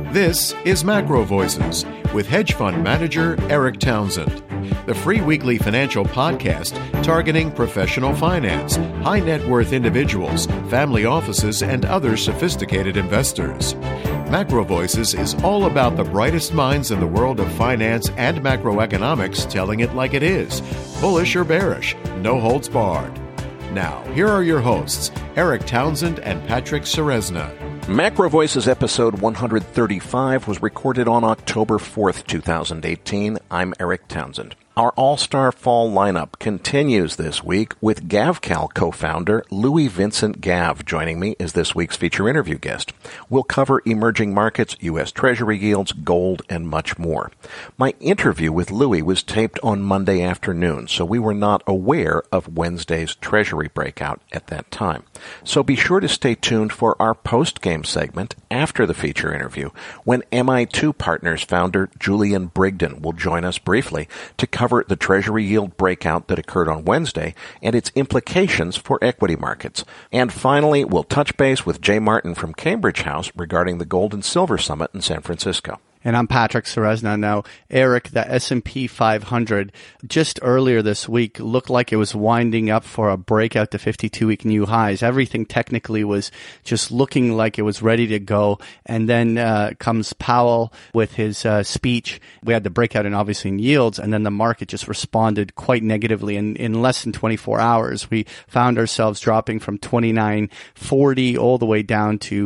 This is Macro Voices with hedge fund manager Eric Townsend, the free weekly financial podcast targeting professional finance, high net worth individuals, family offices, and other sophisticated investors. Macro Voices is all about the brightest minds in the world of finance and macroeconomics telling it like it is, bullish or bearish, no holds barred. Now, here are your hosts, Eric Townsend and Patrick Ceresna. Macro Voices episode 135 was recorded on October 4th, 2018. I'm Eric Townsend. Our all-star fall lineup continues this week with GavCal co-founder Louis Vincent Gav joining me as this week's feature interview guest. We'll cover emerging markets, U.S. Treasury yields, gold, and much more. My interview with Louis was taped on Monday afternoon, so we were not aware of Wednesday's Treasury breakout at that time. So be sure to stay tuned for our post-game segment after the feature interview when MI2 Partners founder Julian Brigden will join us briefly to cover the Treasury yield breakout that occurred on Wednesday and its implications for equity markets. And finally, we'll touch base with Jay Martin from Cambridge House regarding the Gold and Silver Summit in San Francisco. And I'm Patrick Ceresna. Now, Eric, the S&P 500 just earlier this week looked like it was winding up for a breakout to 52-week new highs. Everything technically was just looking like it was ready to go. And then comes Powell with his speech. We had the breakout obviously in yields, and then the market just responded quite negatively. In less than 24 hours, we found ourselves dropping from 2940 all the way down to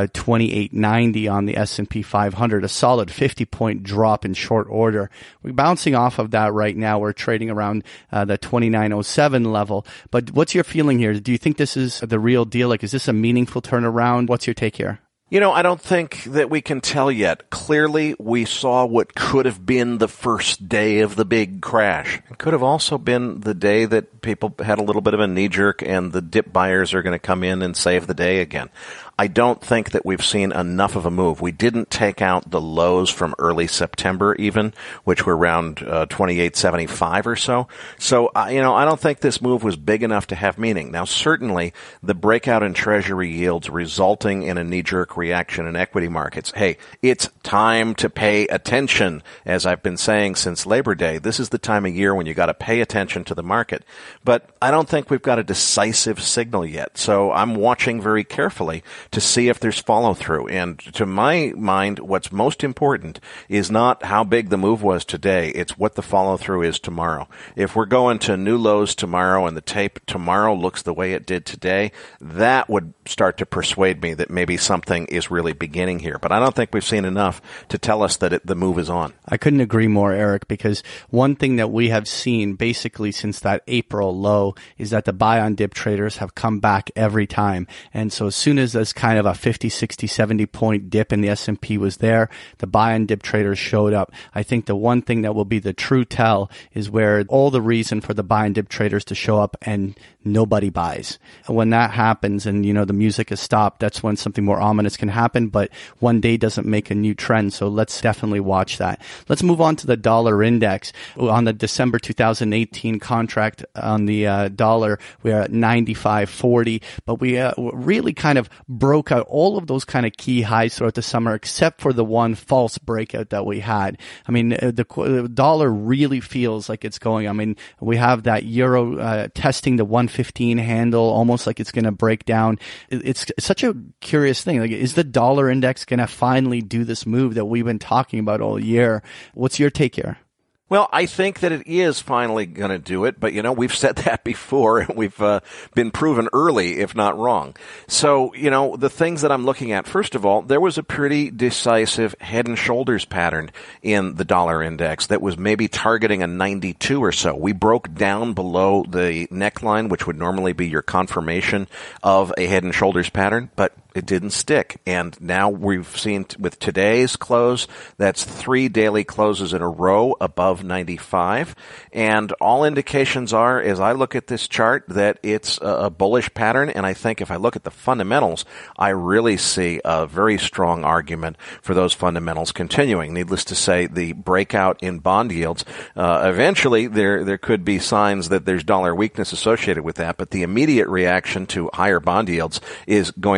2890 on the S&P 500, a solid 50-point drop in short order. We're bouncing off of that right now. We're trading around the 2907 level. But what's your feeling here? Do you think this is the real deal? Like, is this a meaningful turnaround? What's your take here? You know, I don't think that we can tell yet. Clearly, we saw what could have been the first day of the big crash. It could have also been the day that people had a little bit of a knee-jerk and the dip buyers are going to come in and save the day again. I don't think that we've seen enough of a move. We didn't take out the lows from early September even, which were around 2875 or so. So, I don't think this move was big enough to have meaning. Now, certainly, the breakout in Treasury yields resulting in a knee-jerk reaction in equity markets. Hey, it's time to pay attention, as I've been saying since Labor Day. This is the time of year when you got to pay attention to the market. But I don't think we've got a decisive signal yet. So I'm watching very carefully to see if there's follow-through. And to my mind, what's most important is not how big the move was today. It's what the follow-through is tomorrow. If we're going to new lows tomorrow and the tape tomorrow looks the way it did today, that would start to persuade me that maybe something is really beginning here. But I don't think we've seen enough to tell us that the move is on. I couldn't agree more, Eric, because one thing that we have seen basically since that April low is that the buy on dip traders have come back every time. And so as soon as this kind of a 50, 60, 70 point dip in the S&P was there, the buy and dip traders showed up. I think the one thing that will be the true tell is where all the reason for the buy and dip traders to show up and nobody buys. When that happens and, the music is stopped, that's when something more ominous can happen, but one day doesn't make a new trend. So let's definitely watch that. Let's move on to the dollar index. On the December 2018 contract on the dollar, we are at 95.40, but we really kind of broke out all of those kind of key highs throughout the summer, except for the one false breakout that we had. I mean, the dollar really feels like it's going. I mean, we have that euro testing the 115 handle, almost like it's going to break down. It's such a curious thing. Like, is the dollar index going to finally do this move that we've been talking about all year? What's your take here? Well, I think that it is finally going to do it, but we've said that before, and we've been proven early, if not wrong. So, the things that I'm looking at, first of all, there was a pretty decisive head and shoulders pattern in the dollar index that was maybe targeting a 92 or so. We broke down below the neckline, which would normally be your confirmation of a head and shoulders pattern, but it didn't stick. And now we've seen with today's close, that's 3 daily closes in a row above 95. And all indications are, as I look at this chart, that it's a bullish pattern. And I think if I look at the fundamentals, I really see a very strong argument for those fundamentals continuing. Needless to say, the breakout in bond yields, eventually there could be signs that there's dollar weakness associated with that. But the immediate reaction to higher bond yields is going to be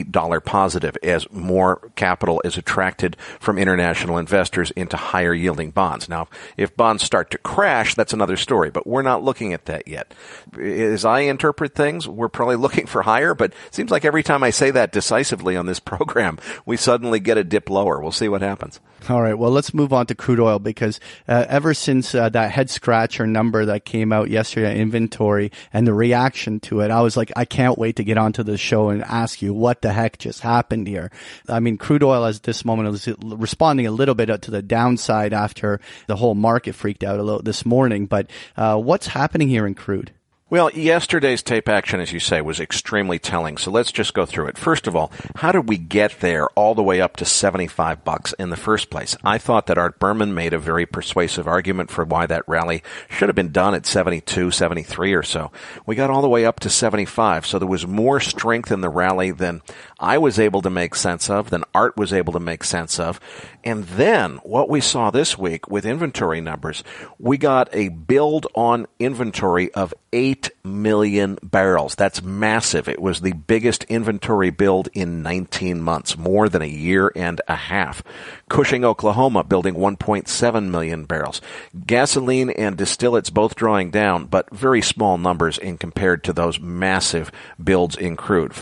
dollar positive as more capital is attracted from international investors into higher yielding bonds. Now, if bonds start to crash, that's another story, but we're not looking at that yet. As I interpret things, we're probably looking for higher, but it seems like every time I say that decisively on this program, we suddenly get a dip lower. We'll see what happens. All right. Well, let's move on to crude oil because ever since that head scratcher number that came out yesterday, inventory, and the reaction to it, I was like, I can't wait to get onto the show and ask you what the heck just happened here. I mean, crude oil at this moment is responding a little bit to the downside after the whole market freaked out a little this morning. But what's happening here in crude? Well, yesterday's tape action, as you say, was extremely telling. So let's just go through it. First of all, how did we get there all the way up to $75 in the first place? I thought that Art Berman made a very persuasive argument for why that rally should have been done at 72, 73 or so. We got all the way up to 75. So there was more strength in the rally than I was able to make sense of, than Art was able to make sense of. And then what we saw this week with inventory numbers, we got a build on inventory of 8 million barrels. That's massive. It was the biggest inventory build in 19 months, more than a year and a half. Cushing, Oklahoma, building 1.7 million barrels. Gasoline and distillates both drawing down, but very small numbers in compared to those massive builds in crude.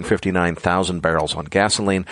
459,000 barrels on gasoline,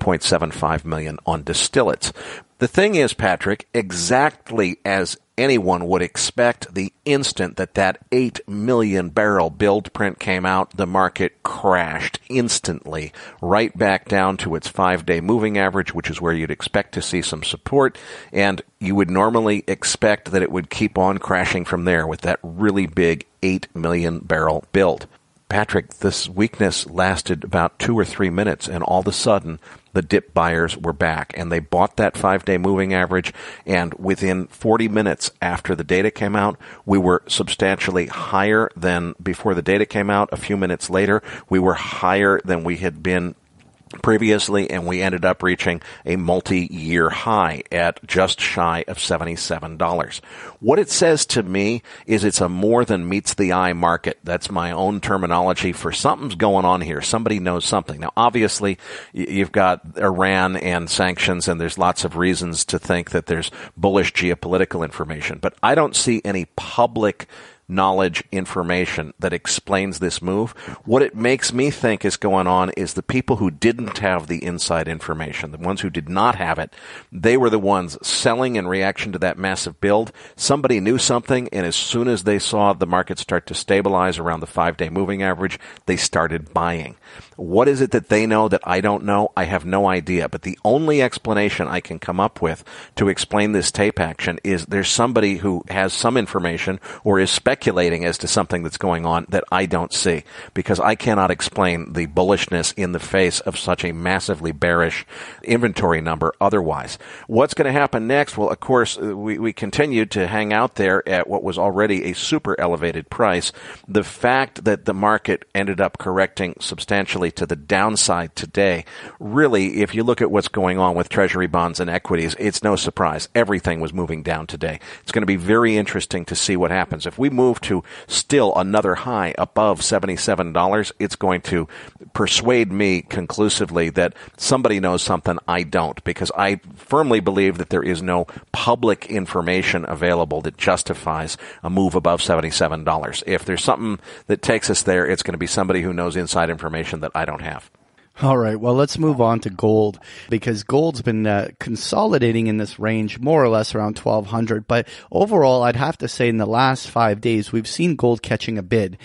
1.75 million on distillates. The thing is, Patrick, exactly as anyone would expect, the instant that 8 million barrel build print came out, the market crashed instantly right back down to its 5-day moving average, which is where you'd expect to see some support, and you would normally expect that it would keep on crashing from there with that really big 8 million barrel build. Patrick, this weakness lasted about 2 or 3 minutes, and all of a sudden, the dip buyers were back, and they bought that 5-day moving average, and within 40 minutes after the data came out, we were substantially higher than before the data came out. A few minutes later, we were higher than we had been previously, and we ended up reaching a multi-year high at just shy of $77. What it says to me is it's a more than meets the eye market. That's my own terminology for something's going on here. Somebody knows something. Now, obviously, you've got Iran and sanctions, and there's lots of reasons to think that there's bullish geopolitical information, but I don't see any public knowledge information that explains this move. What it makes me think is going on is the people who didn't have the inside information, the ones who did not have it, they were the ones selling in reaction to that massive build. Somebody knew something, and as soon as they saw the market start to stabilize around the 5-day moving average, they started buying. What is it that they know that I don't know? I have no idea. But the only explanation I can come up with to explain this tape action is there's somebody who has some information or is speculating as to something that's going on that I don't see, because I cannot explain the bullishness in the face of such a massively bearish inventory number otherwise. What's going to happen next? Well, of course, we continued to hang out there at what was already a super elevated price. The fact that the market ended up correcting substantially to the downside today, really, if you look at what's going on with Treasury bonds and equities, it's no surprise. Everything was moving down today. It's going to be very interesting to see what happens. If we move to still another high above $77, it's going to persuade me conclusively that somebody knows something I don't, because I firmly believe that there is no public information available that justifies a move above $77. If there's something that takes us there, it's going to be somebody who knows inside information that I don't have. All right. Well, let's move on to gold, because gold's been consolidating in this range more or less around 1,200. But overall, I'd have to say in the last 5 days, we've seen gold catching a bid.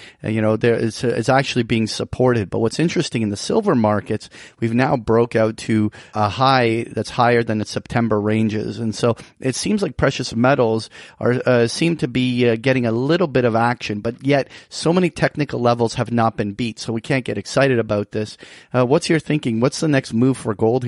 It's actually being supported. But what's interesting in the silver markets, we've now broke out to a high that's higher than its September ranges. And so it seems like precious metals seem to be getting a little bit of action, but yet so many technical levels have not been beat. So we can't get excited about this. What's your thinking? What's the next move for gold here?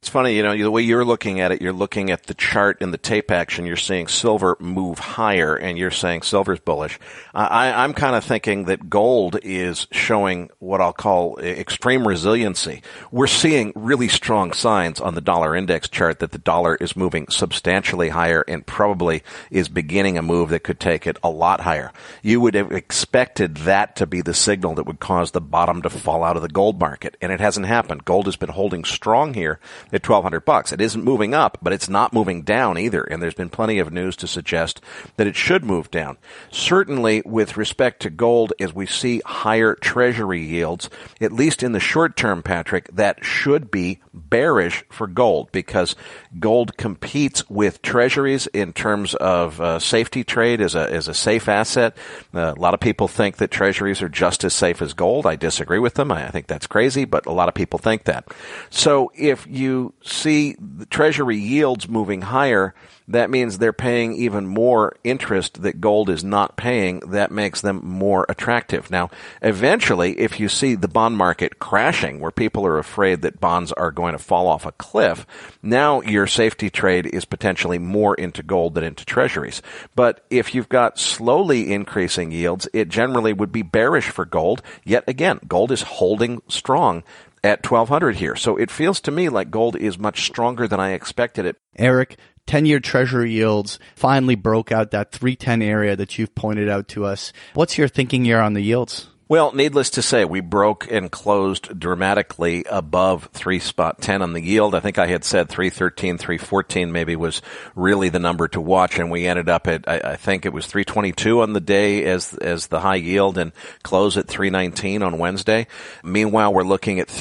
It's funny, the way you're looking at it, you're looking at the chart in the tape action, you're seeing silver move higher, and you're saying silver's bullish. I'm kind of thinking that gold is showing what I'll call extreme resiliency. We're seeing really strong signs on the dollar index chart that the dollar is moving substantially higher and probably is beginning a move that could take it a lot higher. You would have expected that to be the signal that would cause the bottom to fall out of the gold market, and it hasn't happened. Gold has been holding strong here at $1,200. It isn't moving up, but it's not moving down either, and there's been plenty of news to suggest that it should move down. Certainly, with respect to gold, as we see higher treasury yields, at least in the short term, Patrick, that should be bearish for gold because gold competes with treasuries in terms of safety trade as a safe asset. A lot of people think that treasuries are just as safe as gold. I disagree with them. I think that's crazy, but a lot of people think that. So if you see the treasury yields moving higher, that means they're paying even more interest that gold is not paying. That makes them more attractive. Now, eventually, if you see the bond market crashing, where people are afraid that bonds are going to fall off a cliff, now your safety trade is potentially more into gold than into treasuries. But if you've got slowly increasing yields, it generally would be bearish for gold. Yet again, gold is holding strong at 1,200 here. So it feels to me like gold is much stronger than I expected it. Eric, 10-year treasury yields finally broke out that 310 area that you've pointed out to us. What's your thinking here on the yields? Well, needless to say, we broke and closed dramatically above 3.10 on the yield. I think I had said 3.13, 3.14 maybe was really the number to watch, and we ended up at, I think it was 3.22 on the day as the high yield and close at 3.19 on Wednesday. Meanwhile, we're looking at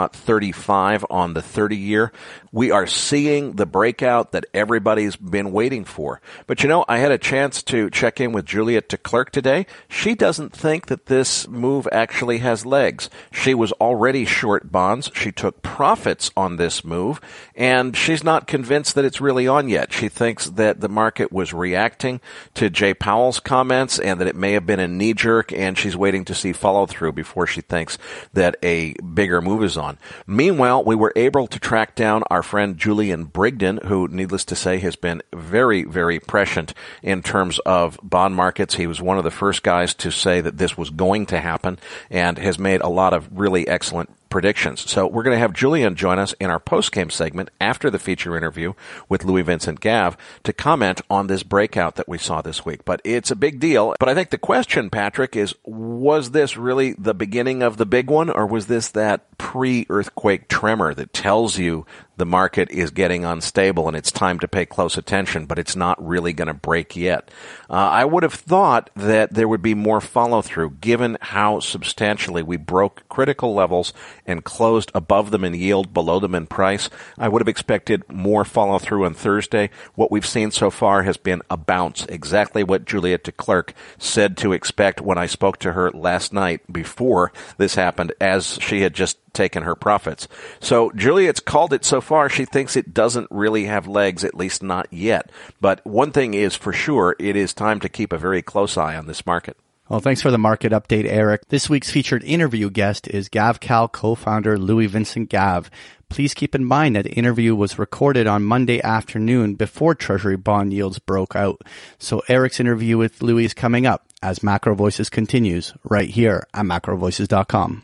3.35 on the 30-year. We are seeing the breakout that everybody's been waiting for. But I had a chance to check in with Juliet de Klerk today. She doesn't think that this move actually has legs. She was already short bonds. She took profits on this move, and she's not convinced that it's really on yet. She thinks that the market was reacting to Jay Powell's comments and that it may have been a knee-jerk, and she's waiting to see follow-through before she thinks that a bigger move is on. Meanwhile, we were able to track down our friend Julian Brigden, who, needless to say, has been very, very prescient in terms of bond markets. He was one of the first guys to say that this was going to happen and has made a lot of really excellent predictions. So we're going to have Julian join us in our post-game segment after the feature interview with Louis Vincent Gav to comment on this breakout that we saw this week. But it's a big deal. But I think the question, Patrick, is was this really the beginning of the big one, or was this that pre-earthquake tremor that tells you the market is getting unstable and it's time to pay close attention, but it's not really going to break yet? I would have thought that there would be more follow-through given how substantially we broke critical levels and closed above them in yield, below them in price. I would have expected more follow-through on Thursday. What we've seen so far has been a bounce, exactly what Juliet de Klerk said to expect when I spoke to her last night before this happened, as she had just taken her profits. So Juliet's called it so far. She thinks it doesn't really have legs, at least not yet. But one thing is for sure, it is time to keep a very close eye on this market. Well, thanks for the market update, Eric. This week's featured interview guest is GavCal co-founder Louis Vincent Gav. Please keep in mind that the interview was recorded on Monday afternoon before Treasury bond yields broke out. So Eric's interview with Louis is coming up as Macro Voices continues right here at macrovoices.com.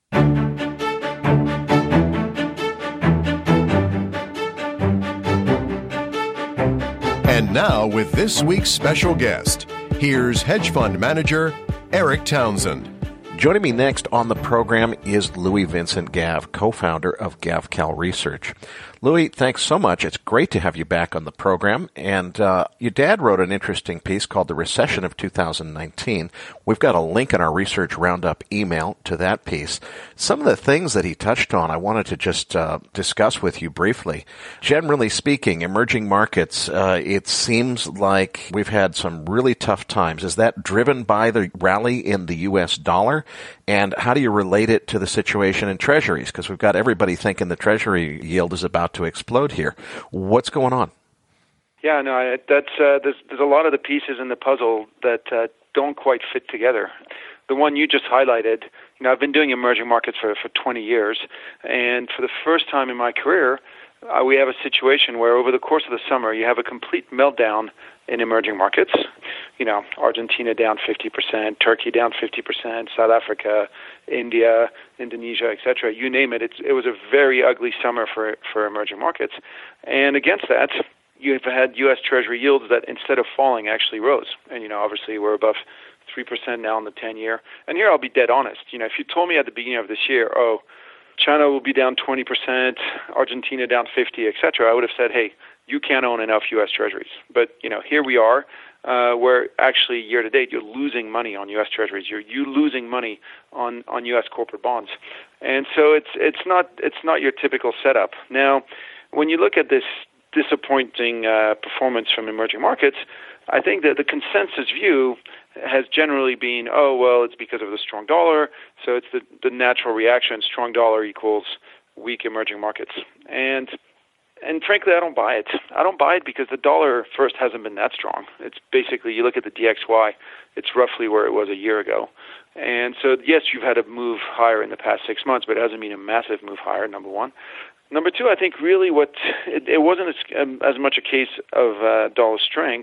And now with this week's special guest, here's hedge fund manager Eric Townsend. Joining me next on the program is Louis Vincent Gav, co-founder of GavCal Research. Louis, thanks so much. It's great to have you back on the program. And your dad wrote an interesting piece called The Recession of 2019. We've got a link in our Research Roundup email to that piece. Some of the things that he touched on, I wanted to just discuss with you briefly. Generally speaking, emerging markets, it seems like we've had some really tough times. Is that driven by the rally in the U.S. dollar? And how do you relate it to the situation in treasuries? Because we've got everybody thinking the treasury yield is about to explode here. What's going on? Yeah, no, that's there's a lot of the pieces in the puzzle that don't quite fit together. The one you just highlighted, I've been doing emerging markets for 20 years, and for the first time in my career, we have a situation where over the course of the summer, you have a complete meltdown in emerging markets. Argentina down 50%, Turkey down 50%, South Africa, India, Indonesia, etc. You name it. It was a very ugly summer for emerging markets. And against that, you've had U.S. Treasury yields that instead of falling actually rose. And, obviously we're above 3% now in the 10-year. And here I'll be dead honest. If you told me at the beginning of this year, China will be down 20%, Argentina down 50%, etc., I would have said, hey, you can't own enough U.S. Treasuries. But, here we are, where actually year to date you're losing money on U.S. Treasuries. You're losing money on U.S. corporate bonds. And so it's not your typical setup. Now, when you look at this disappointing performance from emerging markets, I think that the consensus view has generally been, it's because of the strong dollar, so it's the natural reaction, strong dollar equals weak emerging markets. And frankly, I don't buy it. I don't buy it because the dollar, first, hasn't been that strong. It's basically, you look at the DXY, it's roughly where it was a year ago. And so, yes, you've had a move higher in the past 6 months, but it hasn't been a massive move higher, number one. Number two, I think really it wasn't as much a case of dollar strength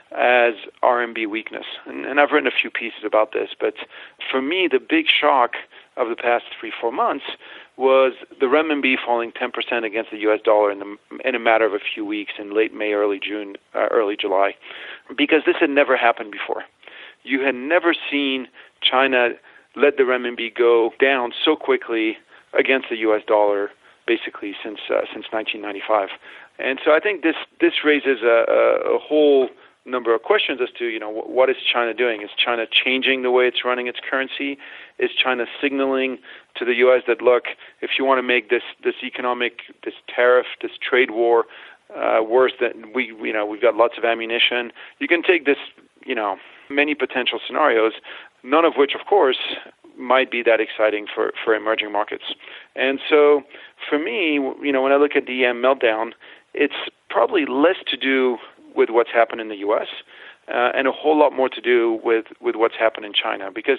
as RMB weakness. And I've written a few pieces about this, but for me, the big shock of the past 3-4 months was the renminbi falling 10% against the U.S. dollar in a matter of a few weeks in late May, early June, early July, because this had never happened before. You had never seen China let the renminbi go down so quickly against the U.S. dollar basically since 1995. And so I think this raises a whole number of questions as to, what is China doing? Is China changing the way it's running its currency? Is China signaling to the U.S. that, look, if you want to make this economic, this tariff, this trade war worse, than we've got lots of ammunition. You can take this, many potential scenarios, none of which, of course, might be that exciting for emerging markets. And so for me, when I look at the EM meltdown, it's probably less to do with what's happened in the U.S. And a whole lot more to do with what's happened in China. Because,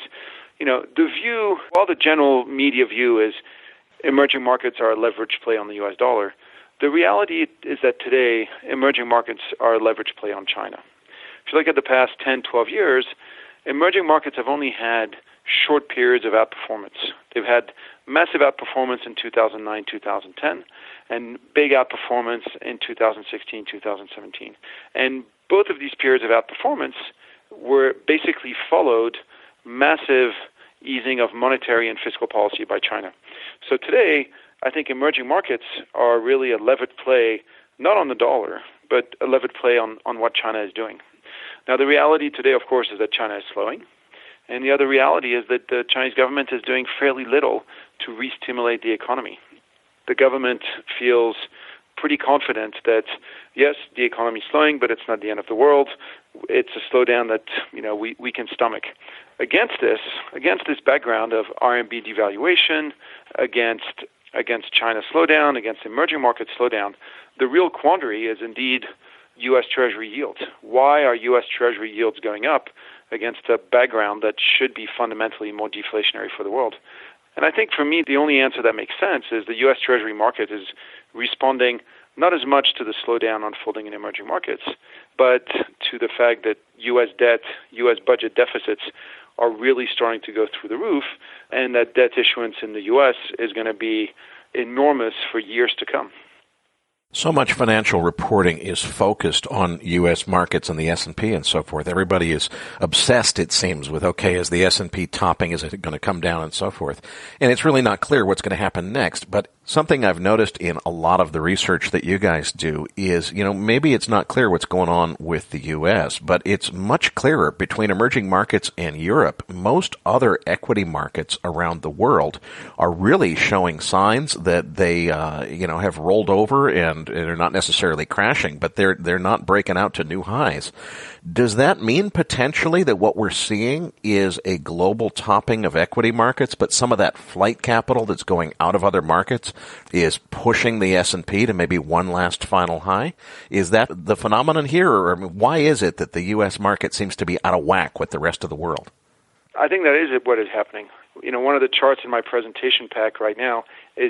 the view, while the general media view is emerging markets are a leverage play on the U.S. dollar, the reality is that today emerging markets are a leverage play on China. If you look at the past 10, 12 years, emerging markets have only had short periods of outperformance. They've had massive outperformance in 2009, 2010, and big outperformance in 2016, 2017. And both of these periods of outperformance were basically followed massive easing of monetary and fiscal policy by China. So today, I think emerging markets are really a levered play, not on the dollar, but a levered play on what China is doing. Now, the reality today, of course, is that China is slowing. And the other reality is that the Chinese government is doing fairly little to re-stimulate the economy. The government feels pretty confident that, yes, the economy is slowing, but it's not the end of the world. It's a slowdown that, we can stomach. Against this background of RMB devaluation, against China slowdown, against emerging market slowdown, the real quandary is indeed U.S. Treasury yields. Why are U.S. Treasury yields going up against a background that should be fundamentally more deflationary for the world? And I think for me, the only answer that makes sense is the U.S. Treasury market is responding not as much to the slowdown unfolding in emerging markets, but to the fact that U.S. debt, U.S. budget deficits are really starting to go through the roof, and that debt issuance in the U.S. is going to be enormous for years to come. So much financial reporting is focused on U.S. markets and the S&P and so forth. Everybody is obsessed, it seems, with, okay, is the S&P topping? Is it going to come down and so forth? And it's really not clear what's going to happen next. But something I've noticed in a lot of the research that you guys do is, maybe it's not clear what's going on with the U.S., but it's much clearer between emerging markets and Europe. Most other equity markets around the world are really showing signs that they, have rolled over and they're not necessarily crashing, but they're not breaking out to new highs. Does that mean potentially that what we're seeing is a global topping of equity markets, but some of that flight capital that's going out of other markets is pushing the S&P to maybe one last final high? Is that the phenomenon here, or why is it that the U.S. market seems to be out of whack with the rest of the world? I think that is what is happening. One of the charts in my presentation pack right now is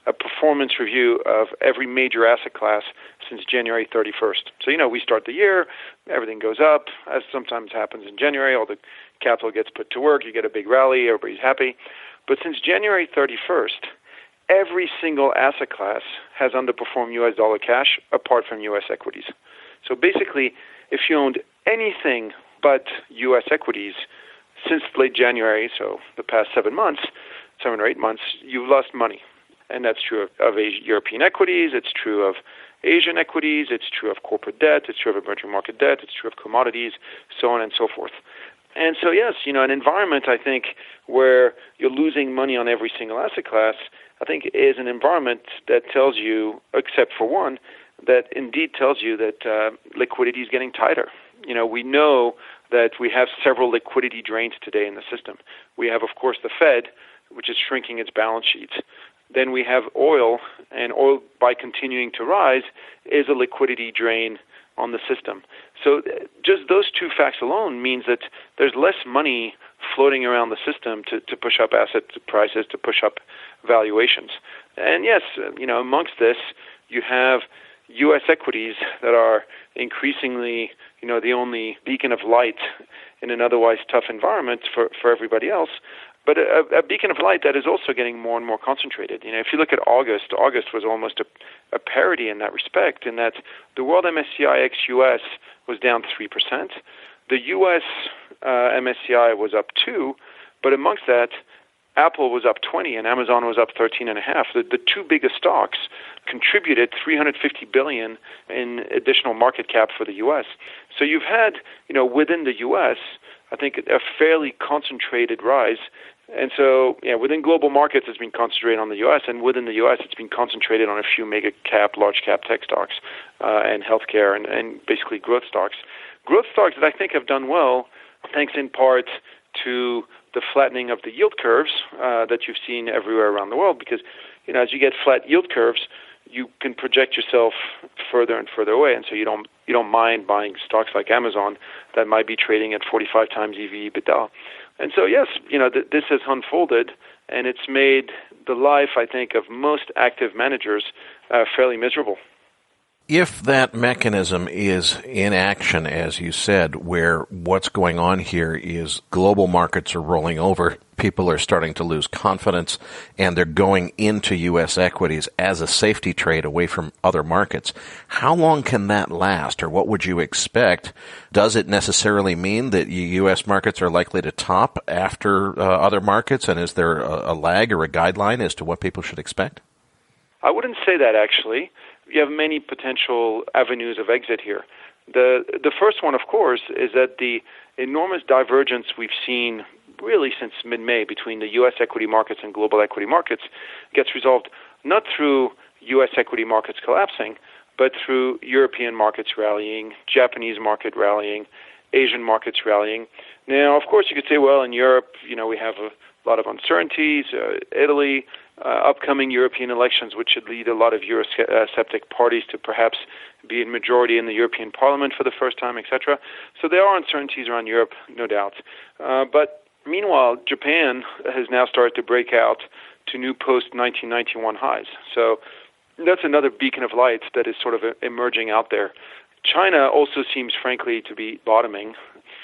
a performance review of every major asset class since January 31st. So, we start the year, everything goes up, as sometimes happens in January, all the capital gets put to work, you get a big rally, everybody's happy. But since January 31st, every single asset class has underperformed U.S. dollar cash apart from U.S. equities. So basically, if you owned anything but U.S. equities since late January, so the past 7 or 8 months, you've lost money. And that's true of European equities, it's true of Asian equities, it's true of corporate debt, it's true of emerging market debt, it's true of commodities, so on and so forth. And so, yes, an environment, I think, where you're losing money on every single asset class, I think is an environment that tells you, except for one, that indeed tells you that liquidity is getting tighter. We know that we have several liquidity drains today in the system. We have, of course, the Fed, which is shrinking its balance sheets. Then we have oil, and oil, by continuing to rise, is a liquidity drain on the system. So just those two facts alone means that there's less money floating around the system to push up asset prices, to push up valuations. And yes, amongst this, you have U.S. equities that are increasingly, the only beacon of light in an otherwise tough environment for everybody else. But a beacon of light that is also getting more and more concentrated. If you look at August was almost a parity in that respect, in that the world MSCI ex-US was down 3%. The US MSCI was up 2%, but amongst that, Apple was up 20% and Amazon was up 13.5%. The two biggest stocks contributed $350 billion in additional market cap for the US. So you've had, within the US, I think a fairly concentrated rise. And so, within global markets, it's been concentrated on the U.S., and within the U.S., it's been concentrated on a few mega-cap, large-cap tech stocks and healthcare and basically growth stocks. Growth stocks that I think have done well, thanks in part to the flattening of the yield curves that you've seen everywhere around the world, because, as you get flat yield curves, you can project yourself further and further away, and so you don't mind buying stocks like Amazon that might be trading at 45 times EV/EBITDA. And so, yes, this has unfolded, and it's made the life, I think, of most active managers fairly miserable. If that mechanism is in action, as you said, where what's going on here is global markets are rolling over, people are starting to lose confidence, and they're going into U.S. equities as a safety trade away from other markets, how long can that last, or what would you expect? Does it necessarily mean that U.S. markets are likely to top after other markets, and is there a lag or a guideline as to what people should expect? I wouldn't say that, actually. You have many potential avenues of exit here. The first one, of course, is that the enormous divergence we've seen really since mid-May between the U.S. equity markets and global equity markets gets resolved not through U.S. equity markets collapsing, but through European markets rallying, Japanese market rallying, Asian markets rallying. Now, of course, you could say, well, in Europe, we have a lot of uncertainties, Italy, upcoming European elections, which should lead a lot of Eurosceptic parties to perhaps be in majority in the European Parliament for the first time, etc. So there are uncertainties around Europe, no doubt. But meanwhile, Japan has now started to break out to new post-1991 highs. So that's another beacon of light that is sort of emerging out there. China also seems, frankly, to be bottoming.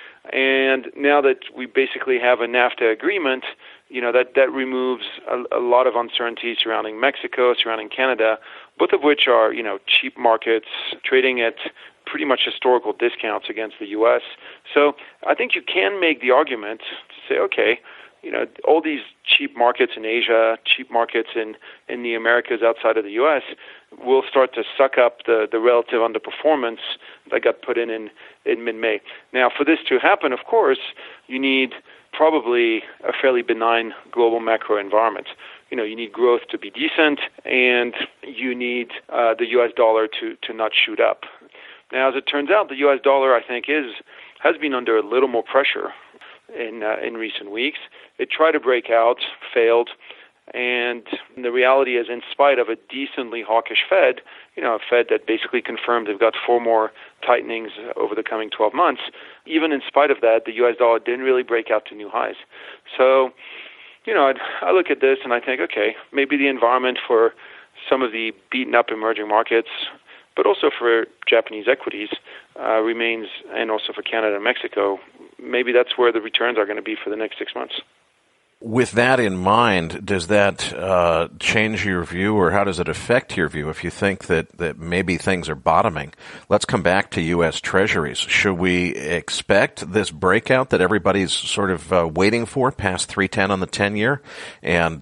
And now that we basically have a NAFTA agreement, that removes a lot of uncertainty surrounding Mexico, surrounding Canada, both of which are, cheap markets trading at pretty much historical discounts against the U.S. So I think you can make the argument to say, okay, all these cheap markets in Asia, cheap markets in the Americas outside of the U.S. will start to suck up the relative underperformance that got put in mid-May. Now, for this to happen, of course, you need probably a fairly benign global macro environment. You need growth to be decent, and you need the U.S. dollar to not shoot up. Now, as it turns out, the U.S. dollar, I think, has been under a little more pressure in recent weeks. It tried to break out, failed, and the reality is, in spite of a decently hawkish Fed, a Fed that basically confirmed they've got 4 more tightenings over the coming 12 months, even in spite of that, the U.S. dollar didn't really break out to new highs. So, I look at this and I think, okay, maybe the environment for some of the beaten-up emerging markets, but also for Japanese equities, remains, and also for Canada and Mexico, maybe that's where the returns are going to be for the next 6 months. With that in mind, does that change your view, or how does it affect your view if you think that maybe things are bottoming? Let's come back to U.S. Treasuries. Should we expect this breakout that everybody's sort of waiting for, past 3.10 on the 10-year, and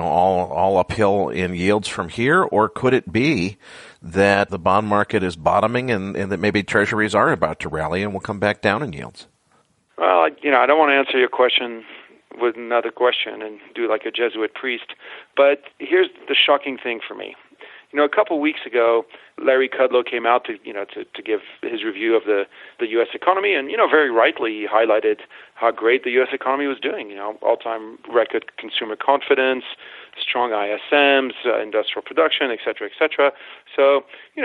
all uphill in yields from here, or could it be that the bond market is bottoming and that maybe Treasuries are about to rally and will come back down in yields? Well, I don't want to answer your question with another question and do like a Jesuit priest. But here's the shocking thing for me. A couple of weeks ago, Larry Kudlow came out to give his review of the U.S. economy, and very rightly he highlighted how great the U.S. economy was doing. All-time record consumer confidence, strong ISMs, industrial production, et cetera, et cetera. So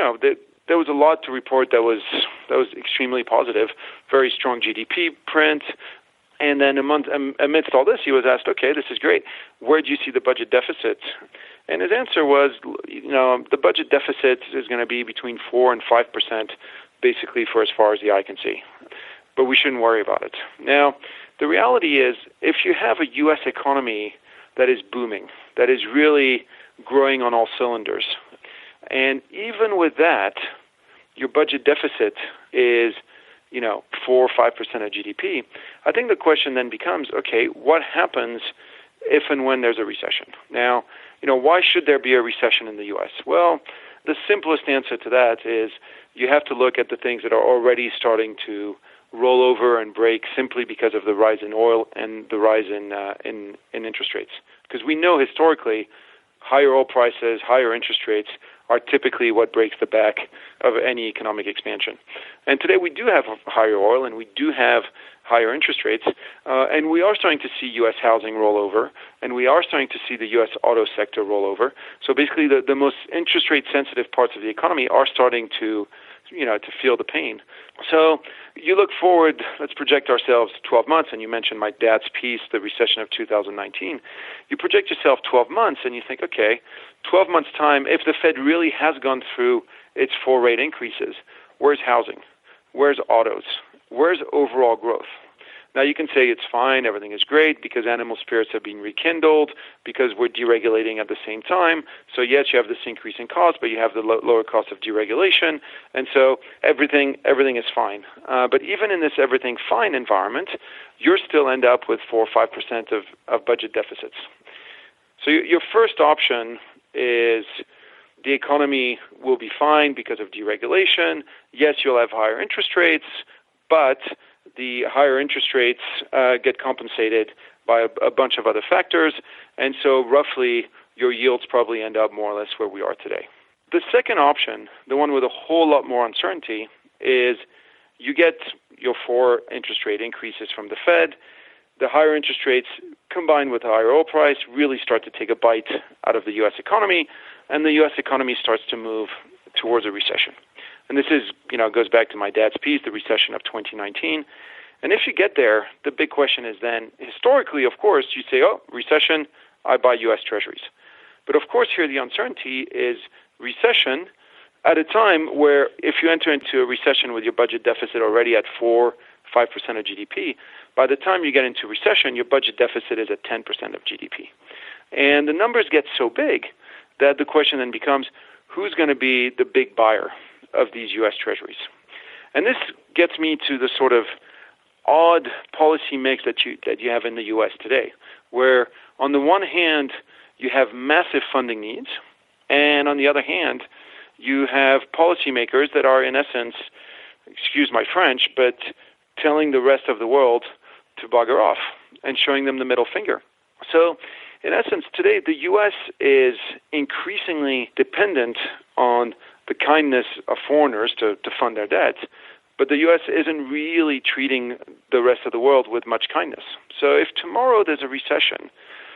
there was a lot to report that was extremely positive. Very strong GDP print. And then amidst all this, he was asked, okay, this is great. Where do you see the budget deficit? And his answer was, the budget deficit is going to be between 4 and 5%, basically for as far as the eye can see. But we shouldn't worry about it. Now, the reality is, if you have a U.S. economy that is booming, that is really growing on all cylinders, and even with that, your budget deficit is 4 or 5% of GDP, I think the question then becomes, okay, what happens if and when there's a recession? Now, why should there be a recession in the U.S.? Well, the simplest answer to that is you have to look at the things that are already starting to roll over and break simply because of the rise in oil and the rise in interest rates. Because we know historically higher oil prices, higher interest rates are typically what breaks the back of any economic expansion. And today we do have higher oil and we do have higher interest rates, and we are starting to see U.S. housing roll over, and we are starting to see the U.S. auto sector roll over. So basically the most interest rate sensitive parts of the economy are starting to feel the pain. So you look forward, let's project ourselves 12 months, and you mentioned my dad's piece, The Recession of 2019. You project yourself 12 months and you think, okay, 12 months' time, if the Fed really has gone through its 4 rate increases, where's housing? Where's autos? Where's overall growth? Now, you can say it's fine, everything is great, because animal spirits have been rekindled, because we're deregulating at the same time. So, yes, you have this increase in cost, but you have the lower cost of deregulation, and so everything is fine. But even in this everything fine environment, you'll still end up with 4 or 5% of budget deficits. So your first option is the economy will be fine because of deregulation. Yes, you'll have higher interest rates, but the higher interest rates get compensated by a bunch of other factors, and so roughly your yields probably end up more or less where we are today. The second option, the one with a whole lot more uncertainty, is you get your 4 interest rate increases from the Fed. The higher interest rates combined with the higher oil price really start to take a bite out of the U.S. economy, and the U.S. economy starts to move towards a recession. And this is, goes back to my dad's piece, The Recession of 2019. And if you get there, the big question is then, historically, of course, you say, oh, recession, I buy U.S. Treasuries. But of course, here the uncertainty is recession at a time where if you enter into a recession with your budget deficit already at 4-5% of GDP, by the time you get into recession, your budget deficit is at 10% of GDP. And the numbers get so big that the question then becomes, who's going to be the big buyer of these U.S. Treasuries? And this gets me to the sort of odd policy mix that you have in the U.S. today, where on the one hand, you have massive funding needs, and on the other hand, you have policymakers that are, in essence, excuse my French, but telling the rest of the world to bugger off and showing them the middle finger. So, in essence, today the U.S. is increasingly dependent on the kindness of foreigners to fund their debt, but the U.S. isn't really treating the rest of the world with much kindness. So if tomorrow there's a recession,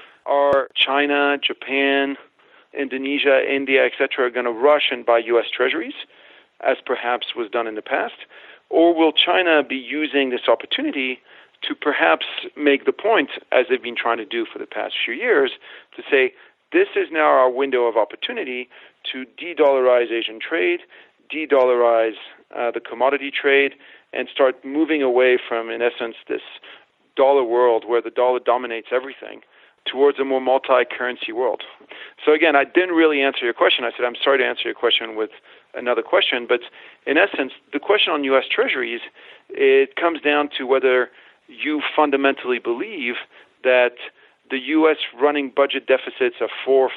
are China, Japan, Indonesia, India, etc., are going to rush and buy U.S. Treasuries, as perhaps was done in the past? Or will China be using this opportunity to perhaps make the point, as they've been trying to do for the past few years, to say, this is now our window of opportunity to de-dollarize Asian trade, de-dollarize the commodity trade, and start moving away from, in essence, this dollar world where the dollar dominates everything towards a more multi-currency world. So again, I didn't really answer your question. I said, I'm sorry to answer your question with another question. But in essence, the question on U.S. Treasuries, it comes down to whether you fundamentally believe that the U.S. running budget deficits of 4 or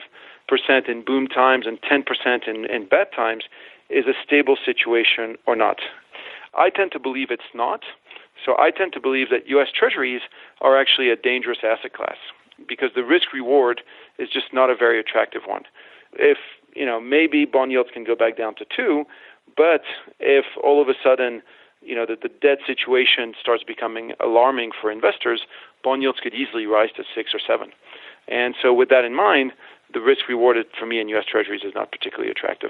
5% in boom times and 10% in bad times is a stable situation or not. I tend to believe it's not. So I tend to believe that U.S. Treasuries are actually a dangerous asset class because the risk-reward is just not a very attractive one. If, maybe bond yields can go back down to 2, but if all of a sudden, the debt situation starts becoming alarming for investors, bond yields could easily rise to 6 or 7. And so with that in mind, the risk rewarded for me in U.S. Treasuries is not particularly attractive.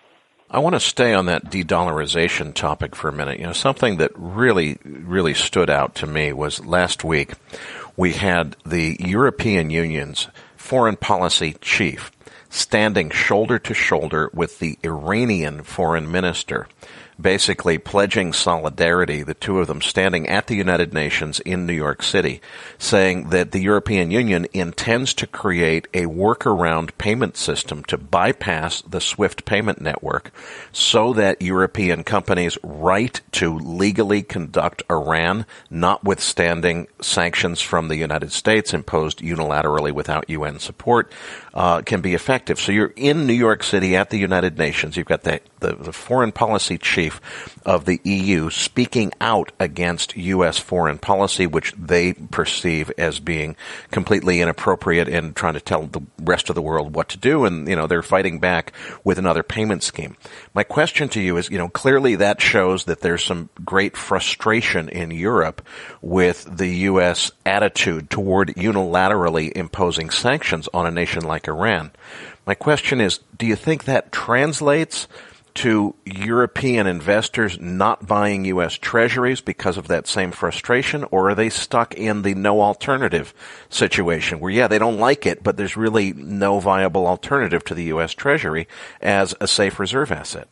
I want to stay on that de-dollarization topic for a minute. Something that really, really stood out to me was last week we had the European Union's foreign policy chief standing shoulder to shoulder with the Iranian foreign minister, basically pledging solidarity, the two of them standing at the United Nations in New York City, saying that the European Union intends to create a workaround payment system to bypass the SWIFT payment network so that European companies' right to legally conduct Iran, notwithstanding sanctions from the United States imposed unilaterally without UN support, can be effective. So you're in New York City at the United Nations. You've got the foreign policy chief of the EU speaking out against U.S. foreign policy, which they perceive as being completely inappropriate and trying to tell the rest of the world what to do. And, they're fighting back with another payment scheme. My question to you is, clearly that shows that there's some great frustration in Europe with the U.S. attitude toward unilaterally imposing sanctions on a nation like Iran. My question is, do you think that translates to European investors not buying U.S. Treasuries because of that same frustration, or are they stuck in the no alternative situation where, they don't like it, but there's really no viable alternative to the U.S. Treasury as a safe reserve asset?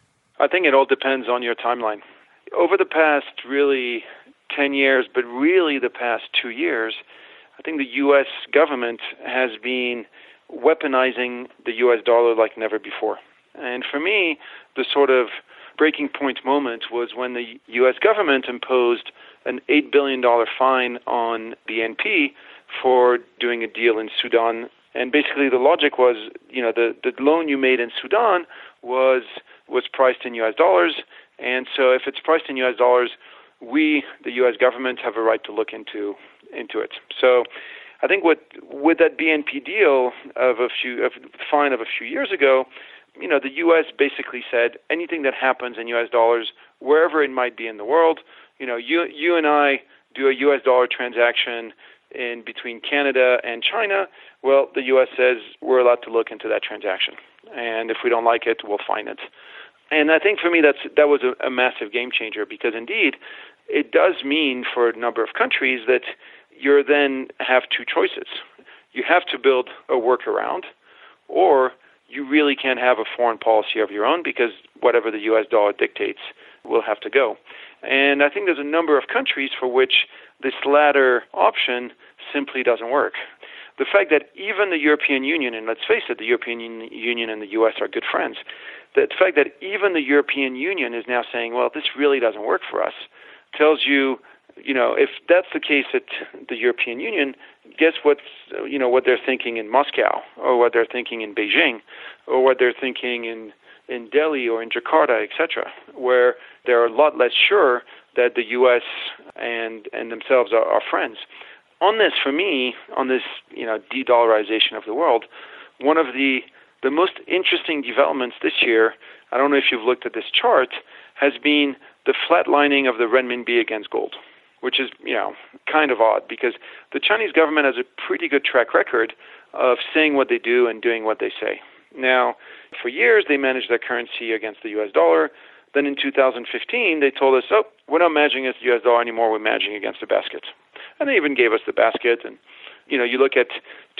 I think it all depends on your timeline. Over the past really 10 years, but really the past 2 years, I think the U.S. government has been weaponizing the U.S. dollar like never before. And for me, the sort of breaking point moment was when the U.S. government imposed an $8 billion fine on BNP for doing a deal in Sudan. And basically the logic was, the loan you made in Sudan was priced in U.S. dollars. And so if it's priced in U.S. dollars, we, the U.S. government, have a right to look into it. So I think with that BNP deal of fine of a few years ago, the U.S. basically said anything that happens in U.S. dollars, wherever it might be in the world, you and I do a U.S. dollar transaction in between Canada and China, well, the U.S. says we're allowed to look into that transaction. And if we don't like it, we'll fine it. And I think for me that was a massive game changer because indeed it does mean for a number of countries that you then have two choices. You have to build a workaround, or you really can't have a foreign policy of your own because whatever the U.S. dollar dictates will have to go. And I think there's a number of countries for which this latter option simply doesn't work. The fact that even the European Union, and let's face it, the European Union and the U.S. are good friends, the fact that even the European Union is now saying, well, this really doesn't work for us, tells you, if that's the case at the European Union, guess what they're thinking in Moscow, or what they're thinking in Beijing, or what they're thinking in Delhi or in Jakarta, etc., where they're a lot less sure that the U.S. and themselves are friends. On this, for me, on this de-dollarization of the world, one of the most interesting developments this year, I don't know if you've looked at this chart, has been the flatlining of the renminbi against gold, which is, kind of odd because the Chinese government has a pretty good track record of saying what they do and doing what they say. Now, for years, they managed their currency against the U.S. dollar. Then in 2015, they told us, we're not managing against the US dollar anymore, we're managing against the basket. And they even gave us the basket. And, you look at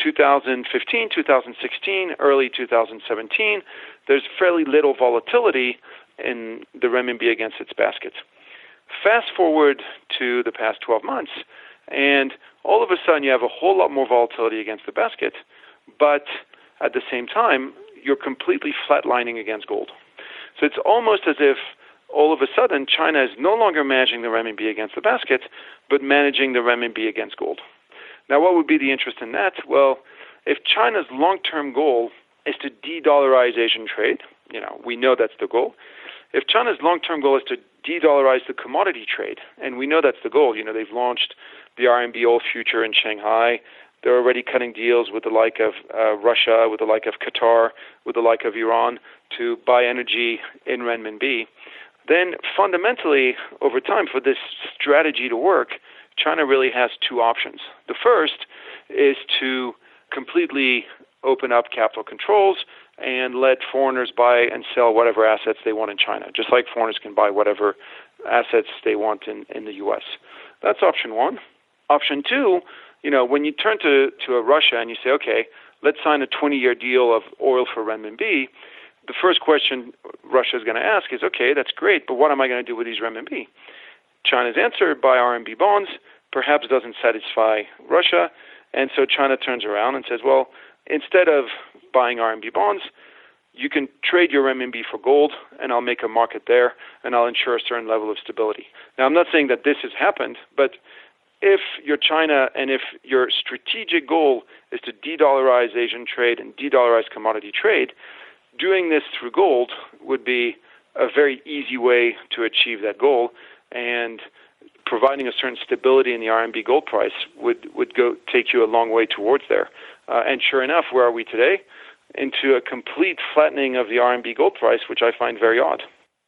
2015, 2016, early 2017, there's fairly little volatility in the renminbi against its basket. Fast forward to the past 12 months, and all of a sudden you have a whole lot more volatility against the basket, but at the same time, you're completely flatlining against gold. So it's almost as if all of a sudden China is no longer managing the renminbi against the basket, but managing the renminbi against gold. Now, what would be the interest in that? Well, if China's long-term goal is to de-dollarize Asian trade, we know that's the goal. If China's long-term goal is to de-dollarize the commodity trade, and we know that's the goal, they've launched the RMB oil future in Shanghai. They're already cutting deals with the like of Russia, with the like of Qatar, with the like of Iran to buy energy in renminbi. Then fundamentally, over time, for this strategy to work, China really has two options. The first is to completely open up capital controls and let foreigners buy and sell whatever assets they want in China, just like foreigners can buy whatever assets they want in the U.S. That's option one. Option two, when you turn to Russia and you say, okay, let's sign a 20-year deal of oil for renminbi, the first question Russia is going to ask is, okay, that's great, but what am I going to do with these renminbi? China's answer, buy RMB bonds, perhaps doesn't satisfy Russia, and so China turns around and says, well, instead of buying RMB bonds, you can trade your renminbi for gold, and I'll make a market there, and I'll ensure a certain level of stability. Now, I'm not saying that this has happened, but if you're China and if your strategic goal is to de-dollarize Asian trade and de-dollarize commodity trade, doing this through gold would be a very easy way to achieve that goal, and providing a certain stability in the RMB gold price would take you a long way towards there. And sure enough, where are we today? Into a complete flattening of the RMB gold price, which I find very odd.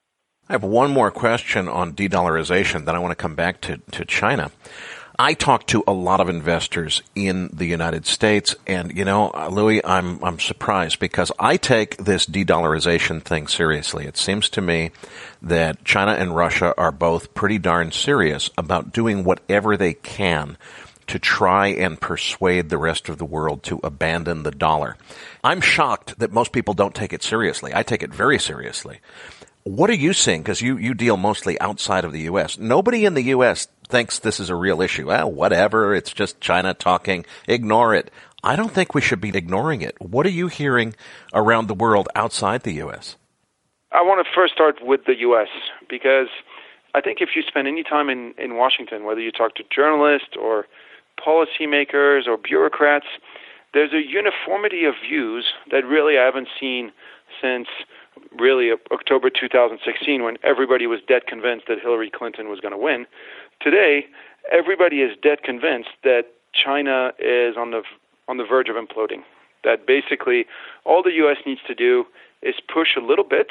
I have one more question on de-dollarization, then I want to come back to China. I talk to a lot of investors in the United States, and Louis, I'm surprised because I take this de-dollarization thing seriously. It seems to me that China and Russia are both pretty darn serious about doing whatever they can to try and persuade the rest of the world to abandon the dollar. I'm shocked that most people don't take it seriously. I take it very seriously. What are you seeing? Because you deal mostly outside of the U.S. Nobody in the U.S. thinks this is a real issue. Well, whatever. It's just China talking. Ignore it. I don't think we should be ignoring it. What are you hearing around the world outside the U.S.? I want to first start with the U.S. because I think if you spend any time in Washington, whether you talk to journalists or policymakers or bureaucrats, there's a uniformity of views that really I haven't seen since really October 2016, when everybody was dead convinced that Hillary Clinton was going to win. Today, everybody is dead convinced that China is on the verge of imploding. That basically all the U.S. needs to do is push a little bit,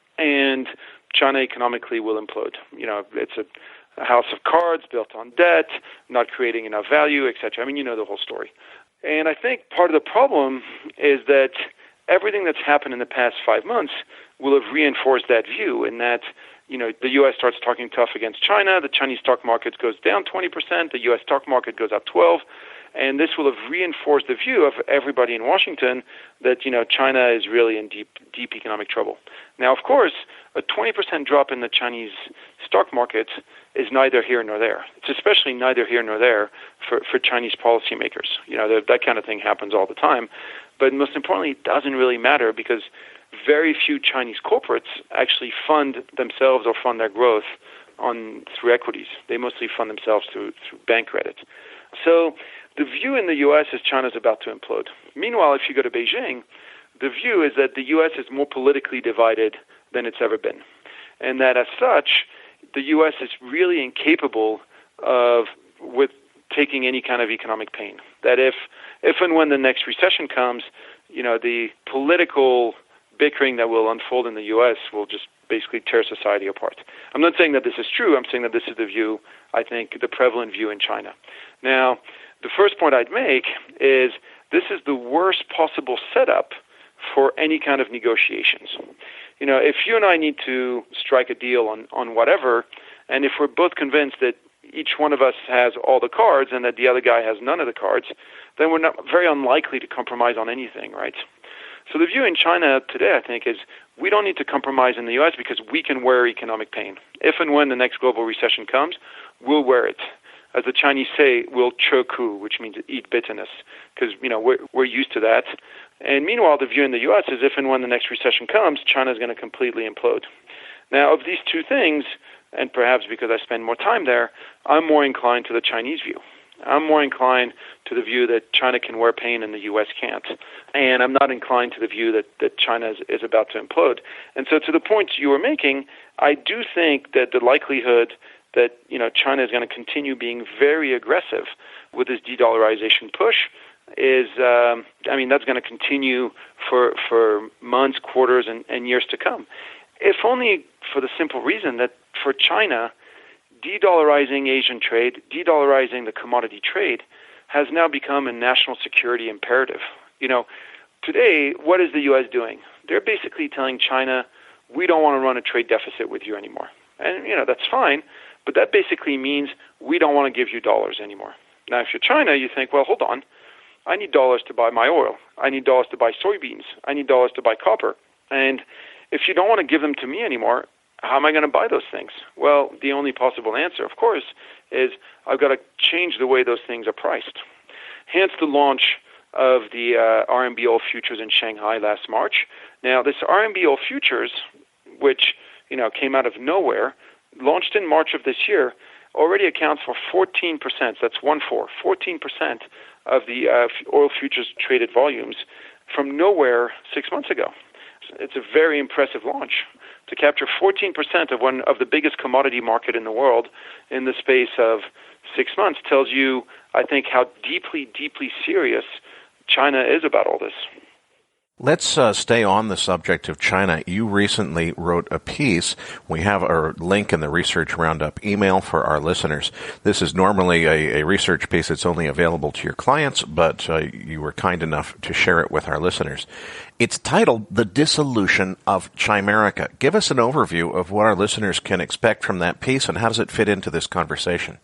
and China economically will implode. It's a house of cards built on debt, not creating enough value, etc. I mean, the whole story. And I think part of the problem is that everything that's happened in the past 5 months will have reinforced that view, in that, the U.S. starts talking tough against China, the Chinese stock market goes down 20%, the U.S. stock market goes up 12%, and this will have reinforced the view of everybody in Washington that, China is really in deep economic trouble. Now, of course, a 20% drop in the Chinese stock market is neither here nor there. It's especially neither here nor there for Chinese policymakers. That kind of thing happens all the time. But most importantly, it doesn't really matter because very few Chinese corporates actually fund themselves or fund their growth through equities. They mostly fund themselves through bank credit. So the view in the U.S. is China's about to implode. Meanwhile, if you go to Beijing, the view is that the U.S. is more politically divided than it's ever been, and that as such, the U.S. is really incapable of taking any kind of economic pain. That if and when the next recession comes, the political bickering that will unfold in the U.S. will just basically tear society apart. I'm not saying that this is true. I'm saying that this is the view, I think, the prevalent view in China. Now, the first point I'd make is this is the worst possible setup for any kind of negotiations. If you and I need to strike a deal on whatever, And if we're both convinced that each one of us has all the cards and that the other guy has none of the cards, then we're not very unlikely to compromise on anything, right? So the view in China today, I think, is we don't need to compromise in the U.S. because we can wear economic pain. If and when the next global recession comes, we'll wear it. As the Chinese say, we'll choku, which means eat bitterness, because we're used to that. And meanwhile, the view in the U.S. is if and when the next recession comes, China is going to completely implode. Now, of these two things, and perhaps because I spend more time there, I'm more inclined to the Chinese view. I'm more inclined to the view that China can wear pain and the U.S. can't. And I'm not inclined to the view that China is about to implode. And so to the point you were making, I do think that the likelihood that China is going to continue being very aggressive with this de-dollarization push is, that's going to continue for months, quarters, and years to come. If only for the simple reason that for China, de-dollarizing Asian trade, de-dollarizing the commodity trade, has now become a national security imperative. Today, what is the U.S. doing? They're basically telling China, we don't want to run a trade deficit with you anymore. And, that's fine, but that basically means we don't want to give you dollars anymore. Now, if you're China, you think, well, hold on. I need dollars to buy my oil. I need dollars to buy soybeans. I need dollars to buy copper. And if you don't want to give them to me anymore, how am I going to buy those things? Well, the only possible answer, of course, is I've got to change the way those things are priced. Hence the launch of the RMB oil futures in Shanghai last March. Now, this RMB oil futures, which came out of nowhere, launched in March of this year, already accounts for 14%. That's 14% of the oil futures traded volumes from nowhere 6 months ago. It's a very impressive launch. To capture 14% of one of the biggest commodity market in the world in the space of 6 months tells you, I think, how deeply, deeply serious China is about all this. Let's stay on the subject of China. You recently wrote a piece. We have a link in the Research Roundup email for our listeners. This is normally a research piece that's only available to your clients, but you were kind enough to share it with our listeners. It's titled The Dissolution of Chimerica. Give us an overview of what our listeners can expect from that piece, and how does it fit into this conversation?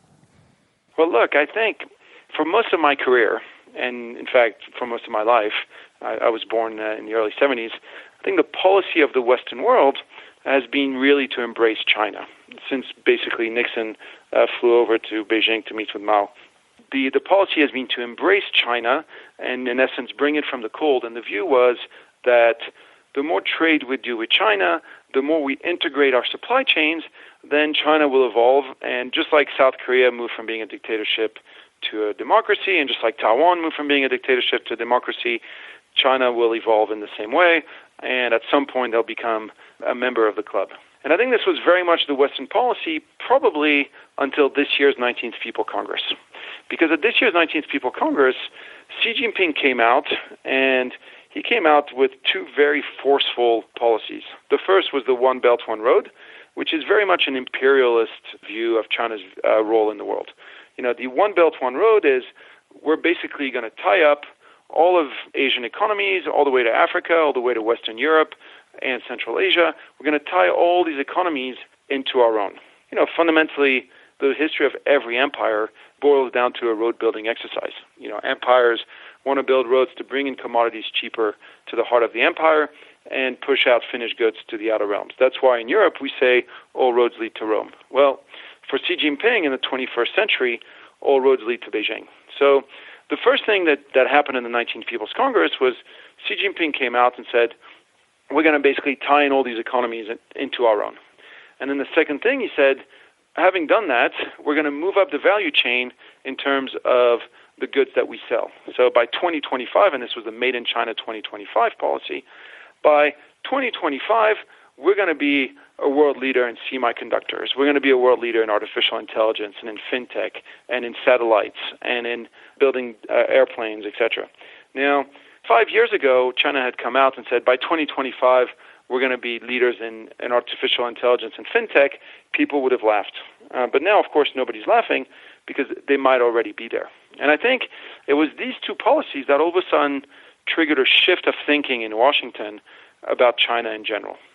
Well, look, I think for most of my career, and in fact for most of my life, I was born in the early 70s, I think the policy of the Western world has been really to embrace China, since basically Nixon flew over to Beijing to meet with Mao. The policy has been to embrace China and, in essence, bring it from the cold. And the view was that the more trade we do with China, the more we integrate our supply chains, then China will evolve. And just like South Korea moved from being a dictatorship to a democracy, and just like Taiwan moved from being a dictatorship to democracy, China will evolve in the same way, and at some point they'll become a member of the club. And I think this was very much the Western policy probably until this year's 19th People Congress. Because at this year's 19th People Congress, Xi Jinping came out, and he came out with two very forceful policies. The first was the One Belt, One Road, which is very much an imperialist view of China's role in the world. The One Belt, One Road is we're basically going to tie up all of Asian economies, all the way to Africa, all the way to Western Europe and Central Asia. We're going to tie all these economies into our own. Fundamentally, the history of every empire boils down to a road-building exercise. Empires want to build roads to bring in commodities cheaper to the heart of the empire and push out finished goods to the outer realms. That's why in Europe we say all roads lead to Rome. Well, for Xi Jinping in the 21st century, all roads lead to Beijing. So the first thing that happened in the 19th People's Congress was Xi Jinping came out and said, we're going to basically tie in all these economies into our own. And then the second thing he said, having done that, we're going to move up the value chain in terms of the goods that we sell. So by 2025, and this was the Made in China 2025 policy, by 2025, we're going to be a world leader in semiconductors. We're going to be a world leader in artificial intelligence and in fintech and in satellites and in building airplanes, etc. Now, 5 years ago, China had come out and said, by 2025, we're going to be leaders in artificial intelligence and fintech. People would have laughed. But now, of course, nobody's laughing because they might already be there. And I think it was these two policies that all of a sudden triggered a shift of thinking in Washington about China in general.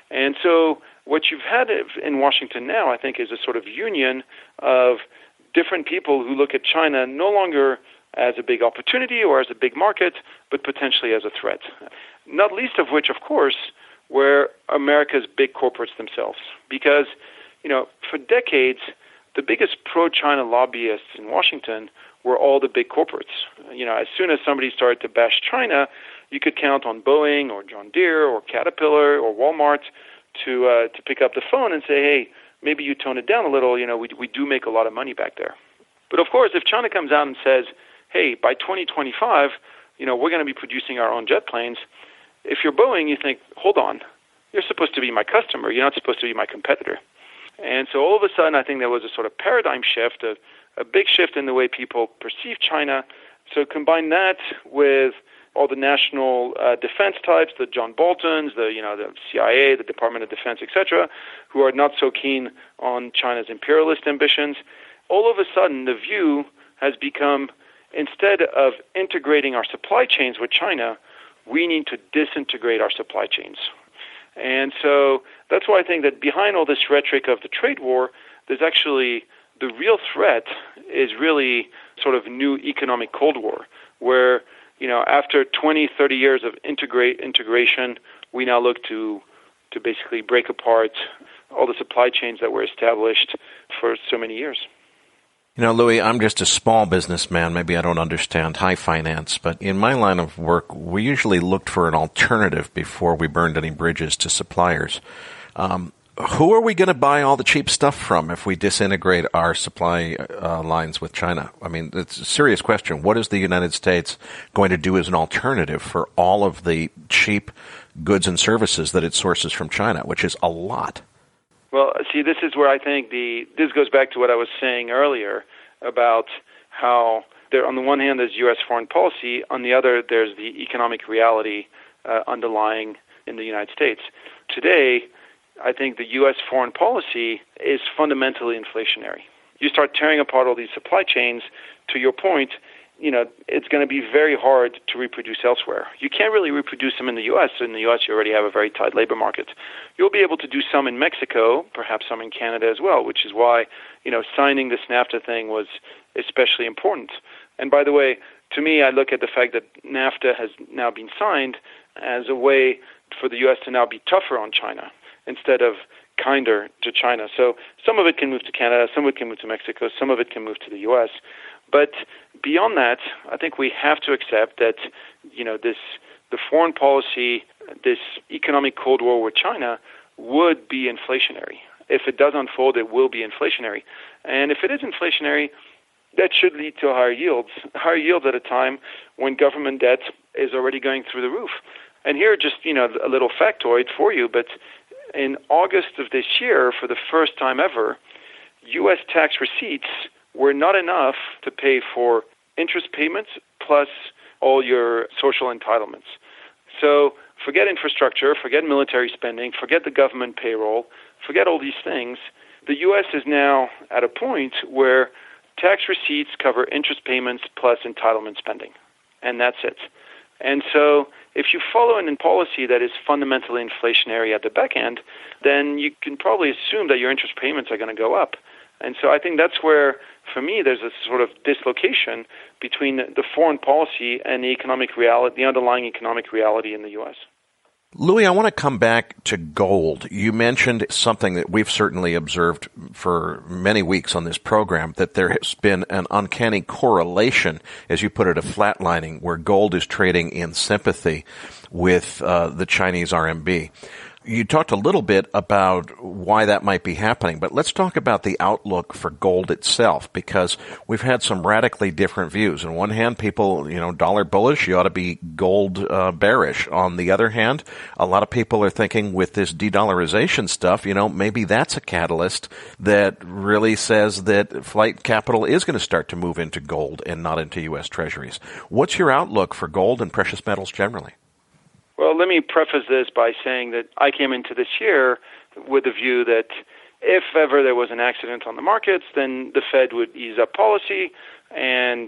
And so what you've had in Washington now, I think, is a sort of union of different people who look at China no longer as a big opportunity or as a big market, but potentially as a threat. Not least of which, of course, were America's big corporates themselves. Because, for decades, the biggest pro-China lobbyists in Washington were all the big corporates. As soon as somebody started to bash China, you could count on Boeing or John Deere or Caterpillar or Walmart to pick up the phone and say, hey, maybe you tone it down a little. We do make a lot of money back there. But of course, if China comes out and says, hey, by 2025, we're going to be producing our own jet planes, if you're Boeing, you think, hold on, you're supposed to be my customer. You're not supposed to be my competitor. And so all of a sudden, I think there was a sort of paradigm shift, a big shift in the way people perceive China. So combine that with all the national defense types, the John Boltons, the CIA, the Department of Defense, etc., who are not so keen on China's imperialist ambitions. All of a sudden, the view has become, instead of integrating our supply chains with China, we need to disintegrate our supply chains. And so that's why I think that behind all this rhetoric of the trade war, there's actually the real threat is really sort of new economic Cold War, where after 20, 30 years of integration, we now look to basically break apart all the supply chains that were established for so many years. Louis, I'm just a small businessman. Maybe I don't understand high finance, but in my line of work, we usually looked for an alternative before we burned any bridges to suppliers. Who are we going to buy all the cheap stuff from if we disintegrate our supply lines with China? I mean, it's a serious question. What is the United States going to do as an alternative for all of the cheap goods and services that it sources from China, which is a lot? Well, see, this is where I think this goes back to what I was saying earlier about how there, on the one hand, there's U.S. foreign policy, on the other, there's the economic reality underlying in the United States. Today, I think the U.S. foreign policy is fundamentally inflationary. You start tearing apart all these supply chains, to your point, it's going to be very hard to reproduce elsewhere. You can't really reproduce them in the U.S. In the U.S., you already have a very tight labor market. You'll be able to do some in Mexico, perhaps some in Canada as well, which is why, signing this NAFTA thing was especially important. And by the way, to me, I look at the fact that NAFTA has now been signed as a way for the U.S. to now be tougher on China instead of kinder to China. So some of it can move to Canada, some of it can move to Mexico, some of it can move to the U.S. But beyond that, I think we have to accept that, the foreign policy, this economic Cold War with China would be inflationary. If it does unfold, it will be inflationary. And if it is inflationary, that should lead to higher yields at a time when government debt is already going through the roof. And here, just, a little factoid for you, but in August of this year, for the first time ever, U.S. tax receipts were not enough to pay for interest payments plus all your social entitlements. So forget infrastructure, forget military spending, forget the government payroll, forget all these things. The U.S. is now at a point where tax receipts cover interest payments plus entitlement spending, and that's it. And so if you follow an policy that is fundamentally inflationary at the back end, then you can probably assume that your interest payments are going to go up. And so I think that's where, for me, there's a sort of dislocation between the foreign policy and the economic reality, the underlying economic reality in the U.S. Louis, I want to come back to gold. You mentioned something that we've certainly observed for many weeks on this program, that there has been an uncanny correlation, as you put it, a flatlining, where gold is trading in sympathy with the Chinese RMB. You talked a little bit about why that might be happening, but let's talk about the outlook for gold itself, because we've had some radically different views. On one hand, people, dollar bullish, you ought to be gold bearish. On the other hand, a lot of people are thinking with this de-dollarization stuff, maybe that's a catalyst that really says that flight capital is going to start to move into gold and not into U.S. Treasuries. What's your outlook for gold and precious metals generally? Well, let me preface this by saying that I came into this year with the view that if ever there was an accident on the markets, then the Fed would ease up policy and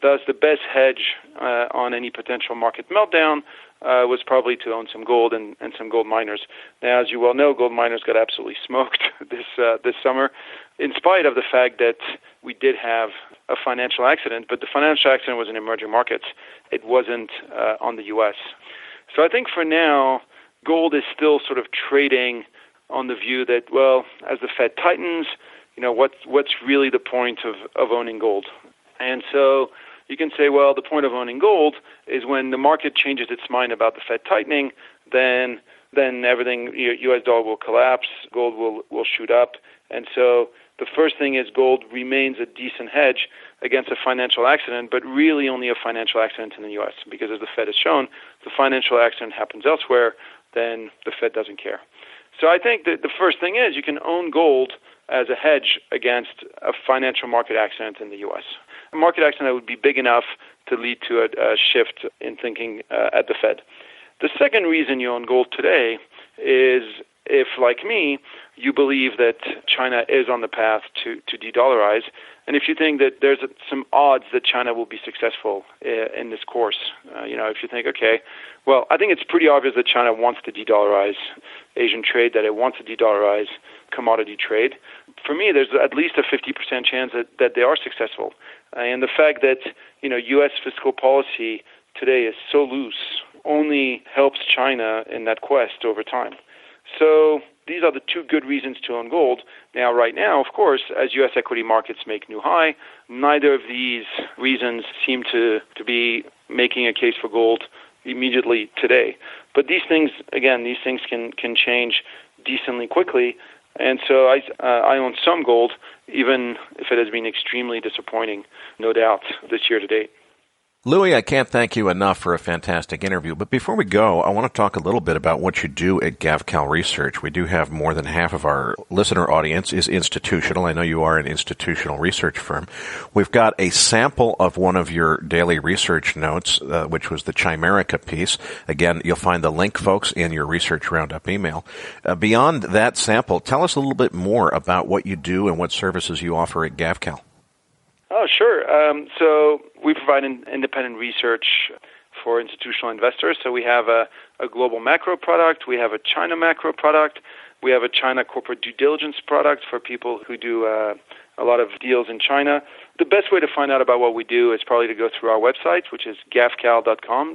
Thus, the best hedge on any potential market meltdown was probably to own some gold and some gold miners. Now, as you well know, gold miners got absolutely smoked this summer, in spite of the fact that we did have a financial accident, but the financial accident was in emerging markets. It wasn't on the U.S. So I think for now, gold is still sort of trading on the view that, well, as the Fed tightens, what's really the point of owning gold? And so you can say, well, the point of owning gold is when the market changes its mind about the Fed tightening, then everything, U.S. dollar will collapse, gold will shoot up. And so the first thing is gold remains a decent hedge against a financial accident, but really only a financial accident in the U.S. because as the Fed has shown, if the financial accident happens elsewhere, then the Fed doesn't care. So I think that the first thing is you can own gold as a hedge against a financial market accident in the U.S. A market accident that would be big enough to lead to a shift in thinking at the Fed. The second reason you own gold today is if, like me, you believe that China is on the path to de-dollarize, and if you think that there's some odds that China will be successful in this course, if you think, okay, well, I think it's pretty obvious that China wants to de-dollarize Asian trade, that it wants to de-dollarize commodity trade. For me, there's at least a 50% chance that they are successful. And the fact that, U.S. fiscal policy today is so loose only helps China in that quest over time. So these are the two good reasons to own gold. Now, right now, of course, as U.S. equity markets make new high, neither of these reasons seem to be making a case for gold immediately today. But these things can change decently quickly. And so I own some gold, even if it has been extremely disappointing, no doubt, this year to date. Louis, I can't thank you enough for a fantastic interview. But before we go, I want to talk a little bit about what you do at GavCal Research. We do have more than half of our listener audience is institutional. I know you are an institutional research firm. We've got a sample of one of your daily research notes, which was the Chimerica piece. Again, you'll find the link, folks, in your Research Roundup email. Beyond that sample, tell us a little bit more about what you do and what services you offer at GavCal. Oh, sure. So we provide independent research for institutional investors. So we have a global macro product. We have a China macro product. We have a China corporate due diligence product for people who do a lot of deals in China. The best way to find out about what we do is probably to go through our website, which is gavcal.com,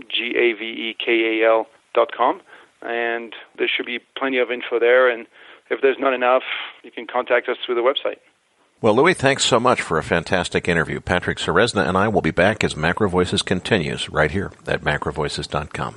GAVEKAL.com. And there should be plenty of info there. And if there's not enough, you can contact us through the website. Well, Louis, thanks so much for a fantastic interview. Patrick Ceresna and I will be back as Macro Voices continues right here at macrovoices.com.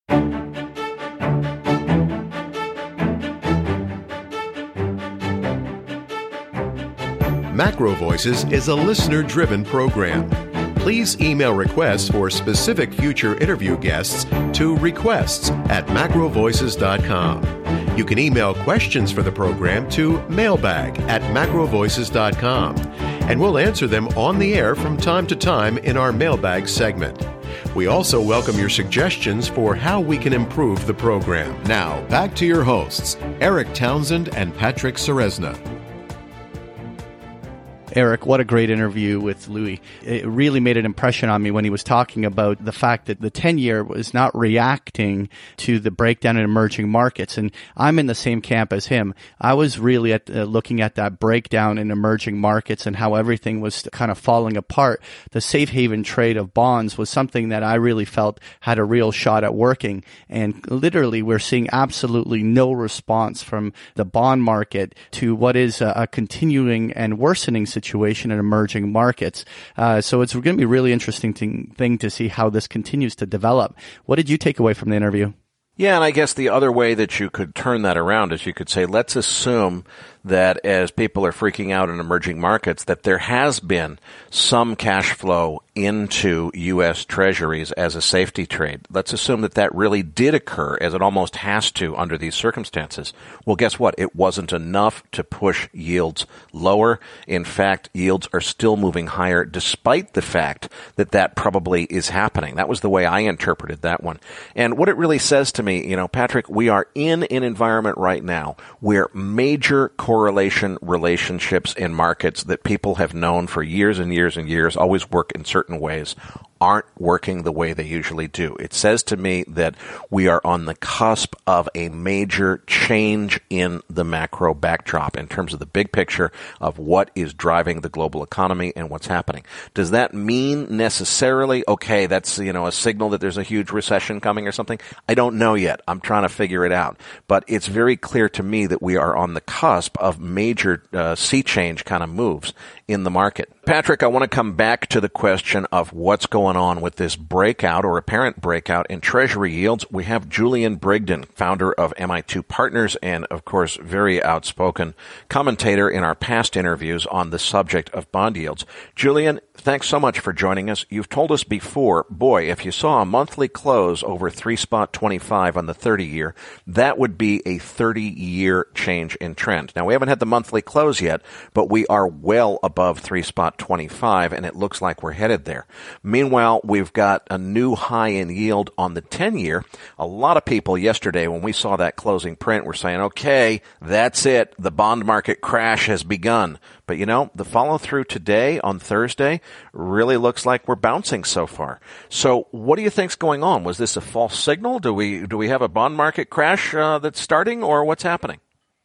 Macro Voices is a listener-driven program. Please email requests for specific future interview guests to requests@macrovoices.com. You can email questions for the program to mailbag@macrovoices.com, and we'll answer them on the air from time to time in our mailbag segment. We also welcome your suggestions for how we can improve the program. Now, back to your hosts, Eric Townsend and Patrick Ceresna. Eric, what a great interview with Louis. It really made an impression on me when he was talking about the fact that the 10-year was not reacting to the breakdown in emerging markets. And I'm in the same camp as him. I was really looking at that breakdown in emerging markets and how everything was kind of falling apart. The safe haven trade of bonds was something that I really felt had a real shot at working. And literally, we're seeing absolutely no response from the bond market to what is a continuing and worsening situation in emerging markets. So it's going to be a really interesting thing to see how this continues to develop. What did you take away from the interview? Yeah, and I guess the other way that you could turn that around is you could say, let's assume that as people are freaking out in emerging markets, that there has been some cash flow into U.S. Treasuries as a safety trade. Let's assume that that really did occur, as it almost has to under these circumstances. Well, guess what? It wasn't enough to push yields lower. In fact, yields are still moving higher, despite the fact that that probably is happening. That was the way I interpreted that one. And what it really says to me, Patrick, we are in an environment right now where major corporations correlation relationships in markets that people have known for years and years and years always work in certain ways aren't working the way they usually do. It says to me that we are on the cusp of a major change in the macro backdrop in terms of the big picture of what is driving the global economy and what's happening. Does that mean necessarily, okay, that's, a signal that there's a huge recession coming or something? I don't know yet. I'm trying to figure it out. But it's very clear to me that we are on the cusp of major sea change kind of moves in the market. Patrick, I want to come back to the question of what's going on with this breakout or apparent breakout in Treasury yields. We have Julian Brigden, founder of MI2 Partners and, of course, very outspoken commentator in our past interviews on the subject of bond yields. Julian, thanks so much for joining us. You've told us before, boy, if you saw a monthly close over 3.25 on the 30-year, that would be a 30-year change in trend. Now, we haven't had the monthly close yet, but we are well above 3.25, and it looks like we're headed there. Meanwhile, we've got a new high in yield on the 10-year. A lot of people yesterday, when we saw that closing print, were saying, okay, that's it. The bond market crash has begun. But, the follow-through today on Thursday really looks like we're bouncing so far. So what do you think's going on? Was this a false signal? Do we have a bond market crash that's starting, or what's happening?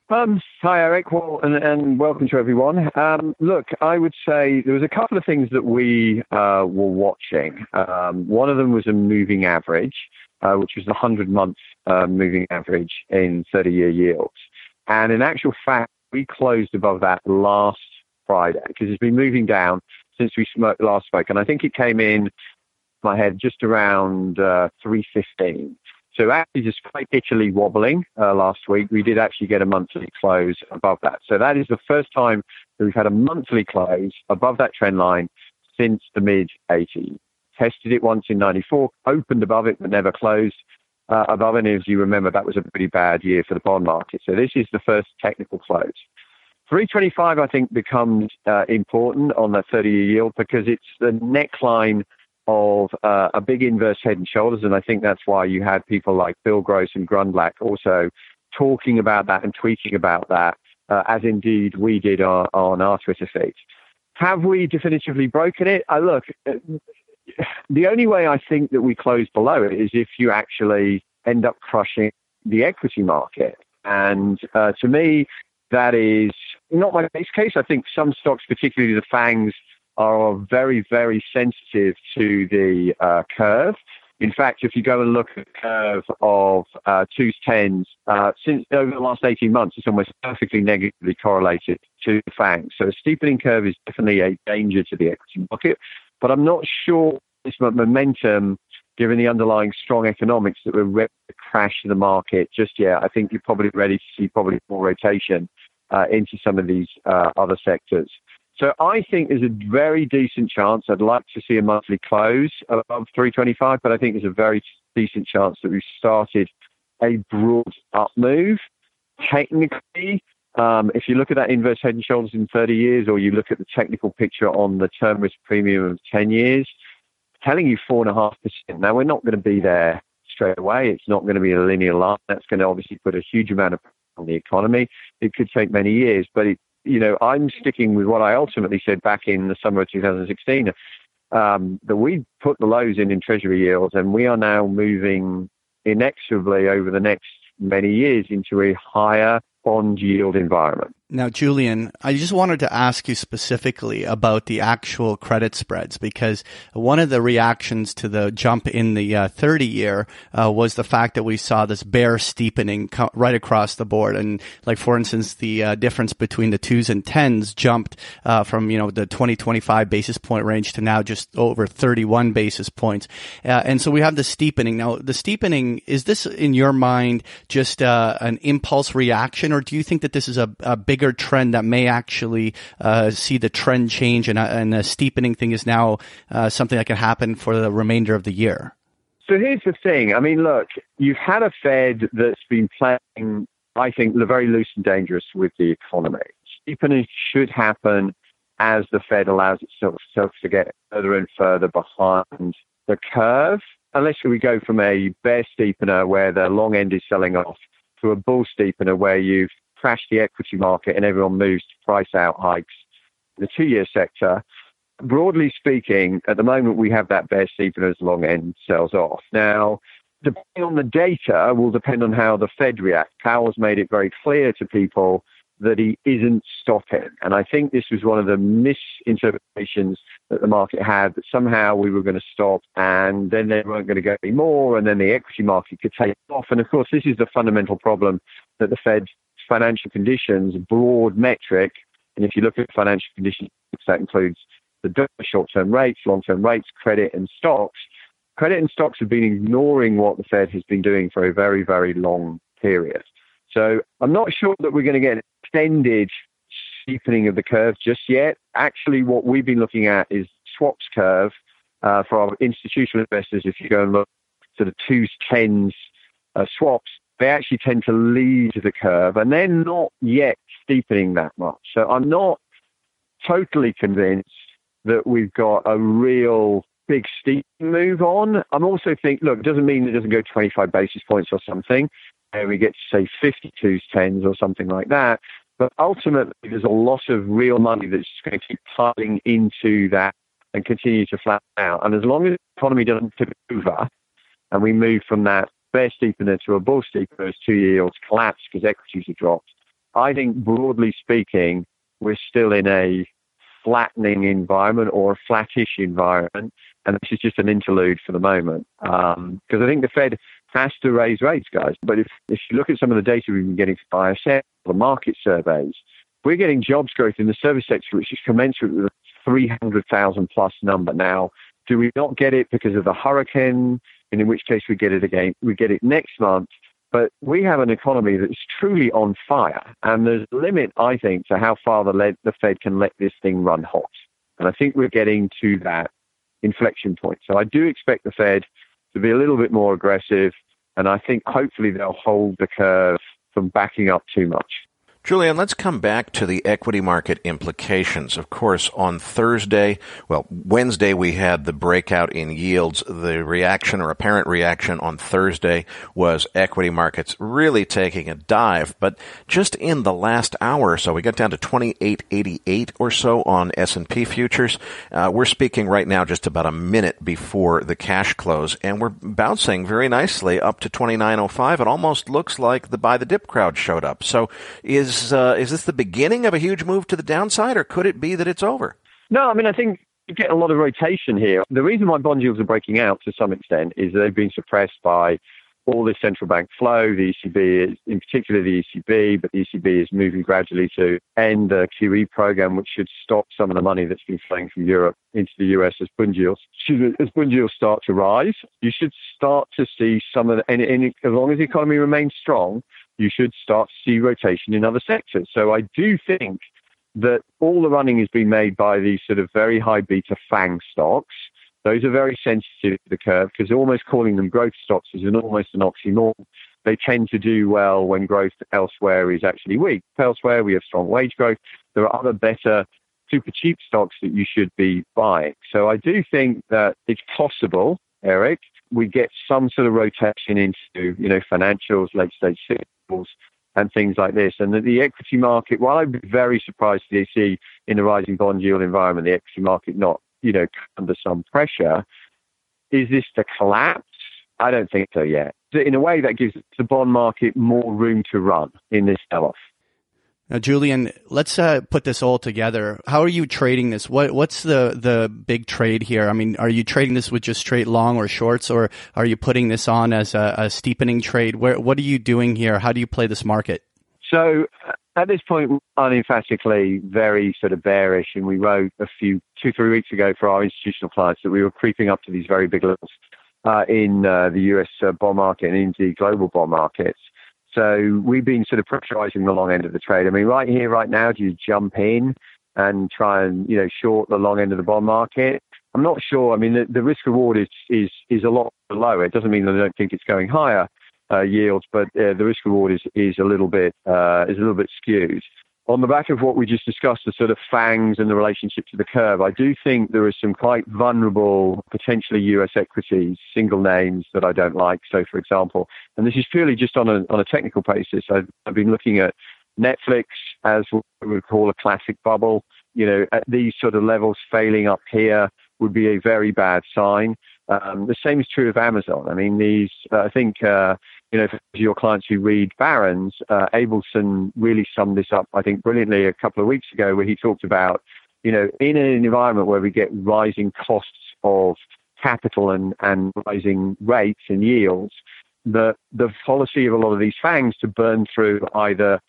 Hi, Eric. Well, and welcome to everyone. Look, I would say there was a couple of things that we were watching. One of them was a moving average, which was the 100-month moving average in 30-year yields. And in actual fact, we closed above that last Friday because it's been moving down since we last spoke. And I think it came in my head just around 315. So actually, despite Italy wobbling last week, we did actually get a monthly close above that. So that is the first time that we've had a monthly close above that trend line since the mid-80s. Tested it once in 94, opened above it, but never closed above it. And as you remember, that was a pretty bad year for the bond market. So this is the first technical close. 325, I think, becomes important on that 30-year yield because it's the neckline of a big inverse head and shoulders. And I think that's why you had people like Bill Gross and Grundblatt also talking about that and tweeting about that, as indeed we did on our Twitter feed. Have we definitively broken it? Look, the only way I think that we close below it is if you actually end up crushing the equity market. And to me, that is not my base case. I think some stocks, particularly the FANGs, are very, very sensitive to the curve. In fact, if you go and look at the curve of 2s, 10s, since over the last 18 months, it's almost perfectly negatively correlated to the FANGs. So a steepening curve is definitely a danger to the equity market. But I'm not sure this momentum, given the underlying strong economics, that we're ready to crash the market just yet. I think you're probably ready to see probably more rotation into some of these other sectors. So I think there's a very decent chance. I'd like to see a monthly close above 325, but I think there's a very decent chance that we've started a broad up move. Technically, if you look at that inverse head and shoulders in 30 years, or you look at the technical picture on the term risk premium of 10 years, telling you 4.5%. Now, we're not going to be there straight away. It's not going to be a linear line. That's going to obviously put a huge amount of pressure on the economy. It could take many years, but I'm sticking with what I ultimately said back in the summer of 2016, that we put the lows in Treasury yields, and we are now moving inexorably over the next many years into a higher bond yield environment. Now, Julian, I just wanted to ask you specifically about the actual credit spreads, because one of the reactions to the jump in the 30-year was the fact that we saw this bear steepening right across the board. And like, for instance, the difference between the 2s and 10s jumped from, the 20-25 basis point range to now just over 31 basis points. And so we have the steepening. Now, the steepening, is this in your mind just an impulse reaction, or do you think that this is a bigger trend that may actually see the trend change, and the steepening thing is now something that can happen for the remainder of the year? So here's the thing. I mean, look, you've had a Fed that's been playing, I think, very loose and dangerous with the economy. Steepening should happen as the Fed allows itself to get further and further behind the curve, unless we go from a bear steepener where the long end is selling off to a bull steepener where you've crash the equity market and everyone moves to price out hikes in the 2-year sector. Broadly speaking, at the moment, we have that bear steepener as long end sells off. Now, depending on the data will depend on how the Fed reacts. Powell's made it very clear to people that he isn't stopping. And I think this was one of the misinterpretations that the market had, that somehow we were going to stop and then they weren't going to go any more and then the equity market could take off. And of course, this is the fundamental problem that the Fed's financial conditions, broad metric, and if you look at financial conditions, that includes the short-term rates, long-term rates, credit and stocks. Credit and stocks have been ignoring what the Fed has been doing for a very, very long period. So I'm not sure that we're going to get an extended steepening of the curve just yet. Actually, what we've been looking at is swaps curve for our institutional investors. If you go and look to the 2s, 10s swaps, they actually tend to lead the curve, and they're not yet steepening that much. So I'm not totally convinced that we've got a real big steep move on. I'm also thinking, look, it doesn't mean it doesn't go 25 basis points or something, and we get to say 52s, 10s or something like that. But ultimately, there's a lot of real money that's just going to keep piling into that and continue to flatten out. And as long as the economy doesn't tip over and we move from that bear steepener to a bull steepener as 2-year yields collapse because equities have dropped, I think broadly speaking, we're still in a flattening environment or a flattish environment. And this is just an interlude for the moment. Because I think the Fed has to raise rates, guys. But if you look at some of the data we've been getting from ISM, the market surveys, we're getting jobs growth in the service sector, which is commensurate with a 300,000 plus number. Now, do we not get it because of the hurricane? And in which case we get it again. We get it next month. But we have an economy that is truly on fire. And there's a limit, I think, to how far the Fed can let this thing run hot. And I think we're getting to that inflection point. So I do expect the Fed to be a little bit more aggressive. And I think hopefully they'll hold the curve from backing up too much. Julian, let's come back to the equity market implications. Of course, on Wednesday, we had the breakout in yields. The reaction or apparent reaction on Thursday was equity markets really taking a dive. But just in the last hour or so, we got down to 28.88 or so on S&P futures. We're speaking right now just about a minute before the cash close, and we're bouncing very nicely up to 29.05. It almost looks like the buy the dip crowd showed up. So is this the beginning of a huge move to the downside, or could it be that it's over? No, I mean, I think you get a lot of rotation here. The reason why bond yields are breaking out to some extent is they've been suppressed by all this central bank flow. The ECB, in particular the ECB, but the ECB is moving gradually to end the QE program, which should stop some of the money that's been flowing from Europe into the US as bond yields start to rise. You should start to see some of the, and as long as the economy remains strong, you should start to see rotation in other sectors. So I do think that all the running has been made by these sort of very high beta FANG stocks. Those are very sensitive to the curve because almost calling them growth stocks is almost an oxymoron. They tend to do well when growth elsewhere is actually weak. Elsewhere, we have strong wage growth. There are other better super cheap stocks that you should be buying. So I do think that it's possible, Eric, we get some sort of rotation into, financials, late stage cyclicals, and things like this. And that the equity market, while I'd be very surprised to see in a rising bond yield environment, the equity market not, under some pressure, is this the collapse? I don't think so yet. In a way, that gives the bond market more room to run in this sell-off. Now, Julian, let's put this all together. How are you trading this? What's the big trade here? I mean, are you trading this with just straight long or shorts, or are you putting this on as a steepening trade? What are you doing here? How do you play this market? So at this point, unemphatically very sort of bearish, and we wrote 2-3 weeks ago for our institutional clients that we were creeping up to these very big levels in the US bond market and into global bond markets. So we've been sort of pressurizing the long end of the trade. I mean, right here, right now, do you jump in and try and, short the long end of the bond market? I'm not sure. I mean, the risk reward is a lot lower. It doesn't mean that I don't think it's going higher yields, but the risk reward is a little bit skewed. On the back of what we just discussed, the sort of FANGs and the relationship to the curve, I do think there are some quite vulnerable, potentially US equities, single names that I don't like. So, for example, and this is purely just on a technical basis, I've been looking at Netflix, as we would call a classic bubble, at these sort of levels, failing up here would be a very bad sign. The same is true of Amazon. I mean, I think, for your clients who read Barron's, Abelson really summed this up, I think, brilliantly a couple of weeks ago, where he talked about, in an environment where we get rising costs of capital and rising rates and yields, the policy of a lot of these FANGs to burn through either,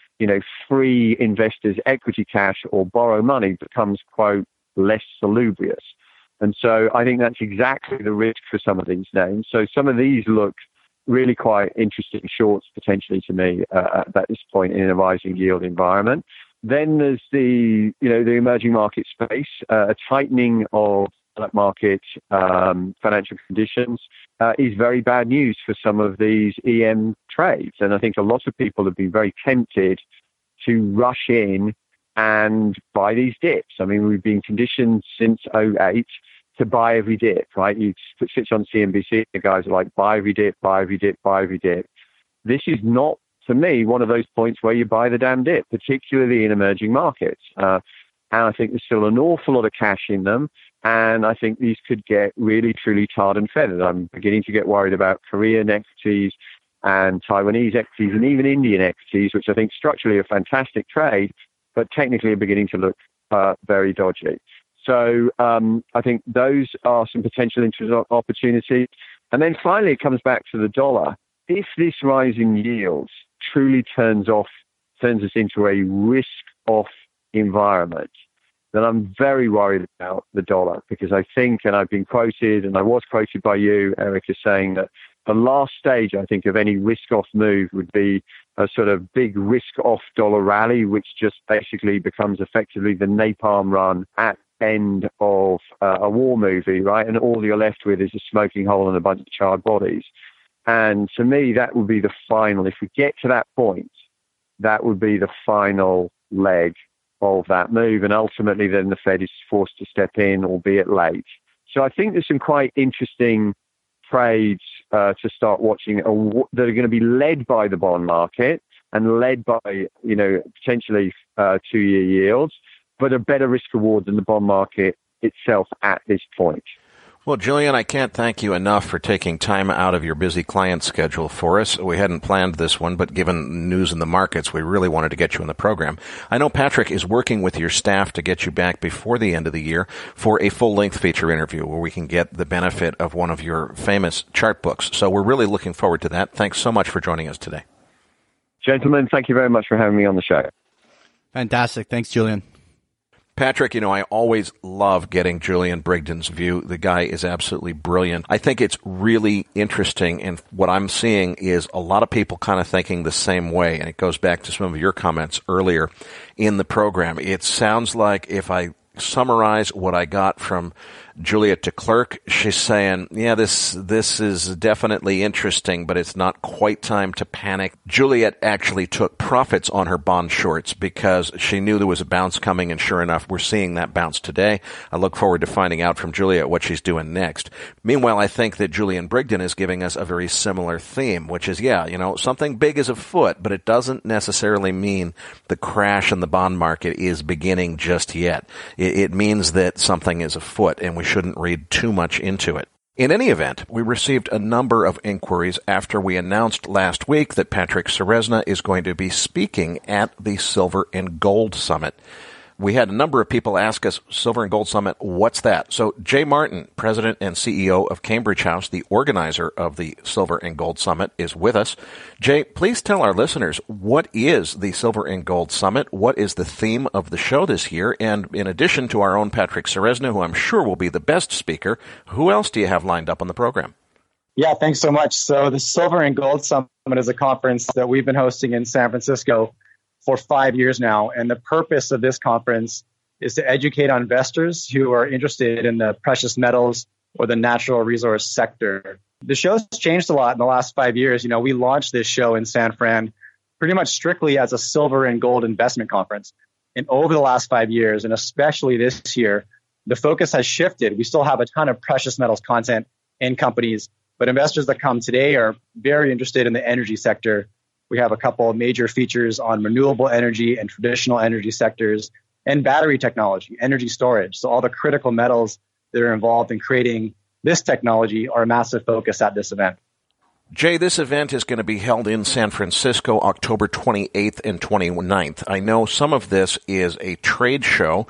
free investors' equity cash or borrow money becomes, quote, less salubrious. And so I think that's exactly the risk for some of these names. So some of these look really quite interesting shorts potentially to me at this point in a rising yield environment. Then there's the emerging market space, a tightening of developed market financial conditions is very bad news for some of these EM trades. And I think a lot of people have been very tempted to rush in and buy these dips. I mean, we've been conditioned since 2008 to buy every dip, right? You switch on CNBC, the guys are like, buy every dip, buy every dip, buy every dip. This is not, to me, one of those points where you buy the damn dip, particularly in emerging markets. And I think there's still an awful lot of cash in them. And I think these could get really, truly tarred and feathered. I'm beginning to get worried about Korean equities and Taiwanese equities and even Indian equities, which I think structurally are a fantastic trade, but technically are beginning to look very dodgy. So I think those are some potential interest opportunities. And then finally, it comes back to the dollar. If this rise in yields truly turns us into a risk-off environment, then I'm very worried about the dollar, because I think, and I've been quoted, and I was quoted by you, Eric, as saying that the last stage, I think, of any risk-off move would be a sort of big risk-off dollar rally, which just basically becomes effectively the napalm run at end of a war movie, right? And all you're left with is a smoking hole and a bunch of charred bodies. And to me, that would be the final. If we get to that point, that would be the final leg of that move. And ultimately, then the Fed is forced to step in, albeit late. So I think there's some quite interesting trades to start watching that are going to be led by the bond market and led by, potentially 2-year yields, but a better risk reward than the bond market itself at this point. Well, Julian, I can't thank you enough for taking time out of your busy client schedule for us. We hadn't planned this one, but given news in the markets, we really wanted to get you in the program. I know Patrick is working with your staff to get you back before the end of the year for a full-length feature interview where we can get the benefit of one of your famous chart books. So we're really looking forward to that. Thanks so much for joining us today. Gentlemen, thank you very much for having me on the show. Fantastic. Thanks, Julian. Patrick, I always love getting Julian Brigden's view. The guy is absolutely brilliant. I think it's really interesting, and what I'm seeing is a lot of people kind of thinking the same way, and it goes back to some of your comments earlier in the program. It sounds like, if I summarize what I got from Juliet de Klerk, she's saying, yeah, this is definitely interesting, but it's not quite time to panic. Juliet actually took profits on her bond shorts because she knew there was a bounce coming, and sure enough, we're seeing that bounce today. I look forward to finding out from Juliet what she's doing next. Meanwhile, I think that Julian Brigden is giving us a very similar theme, which is, something big is afoot, but it doesn't necessarily mean the crash in the bond market is beginning just yet. It means that something is afoot, and we shouldn't read too much into it. In any event, we received a number of inquiries after we announced last week that Patrick Ceresna is going to be speaking at the Silver and Gold Summit. We had a number of people ask us, Silver and Gold Summit, what's that? So Jay Martin, President and CEO of Cambridge House, the organizer of the Silver and Gold Summit, is with us. Jay, please tell our listeners, what is the Silver and Gold Summit? What is the theme of the show this year? And in addition to our own Patrick Ceresna, who I'm sure will be the best speaker, who else do you have lined up on the program? Yeah, thanks so much. So the Silver and Gold Summit is a conference that we've been hosting in San Francisco for 5 years now. And the purpose of this conference is to educate on investors who are interested in the precious metals or the natural resource sector. The show's changed a lot in the last 5 years. We launched this show in San Fran pretty much strictly as a silver and gold investment conference. And over the last 5 years, and especially this year, the focus has shifted. We still have a ton of precious metals content and companies, but investors that come today are very interested in the energy sector We have a couple of major features on renewable energy and traditional energy sectors and battery technology, energy storage. So all the critical metals that are involved in creating this technology are a massive focus at this event. Jay, this event is going to be held in San Francisco, October 28th and 29th. I know some of this is a trade show.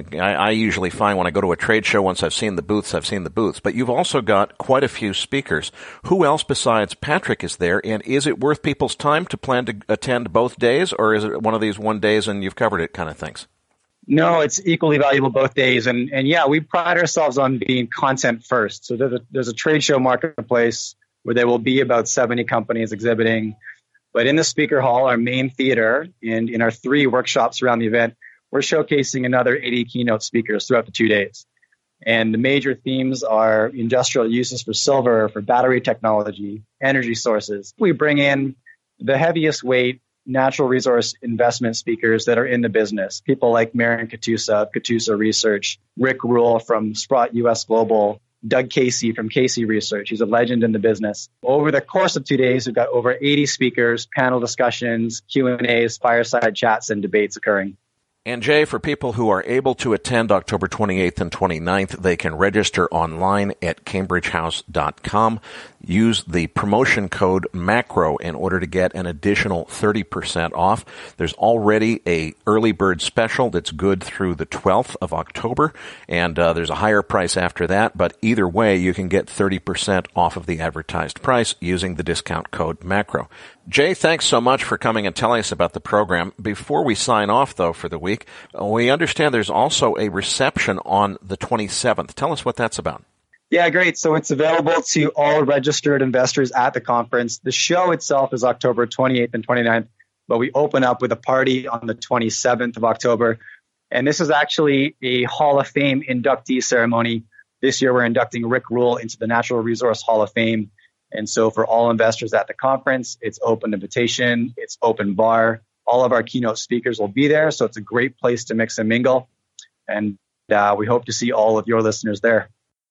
I usually find when I go to a trade show, once I've seen the booths, but you've also got quite a few speakers. Who else besides Patrick is there, and is it worth people's time to plan to attend both days, or is it one of these one days and you've covered it kind of things? No, it's equally valuable both days. And yeah, we pride ourselves on being content first. So there's a trade show marketplace where there will be about 70 companies exhibiting. But in the speaker hall, our main theater, and in our 3 workshops around the event, we're showcasing another 80 keynote speakers throughout the 2 days. And the major themes are industrial uses for silver, for battery technology, energy sources. We bring in the heaviest weight natural resource investment speakers that are in the business. People like Marion Katusa of Katusa Research, Rick Rule from Sprott US Global, Doug Casey from Casey Research. He's a legend in the business. Over the course of 2 days, we've got over 80 speakers, panel discussions, Q&As, fireside chats, and debates occurring. And Jay, for people who are able to attend October 28th and 29th, they can register online at cambridgehouse.com. Use the promotion code MACRO in order to get an additional 30% off. There's already a early bird special that's good through the 12th of October, and there's a higher price after that, but either way, you can get 30% off of the advertised price using the discount code MACRO. Jay, thanks so much for coming and telling us about the program. Before we sign off, though, for the week, we understand there's also a reception on the 27th. Tell us what that's about. Yeah, great. So it's available to all registered investors at the conference. The show itself is October 28th and 29th, but we open up with a party on the 27th of October. And this is actually a Hall of Fame inductee ceremony. This year, we're inducting Rick Rule into the Natural Resource Hall of Fame. And so for all investors at the conference, it's open invitation, it's open bar. All of our keynote speakers will be there. So it's a great place to mix and mingle. And we hope to see all of your listeners there.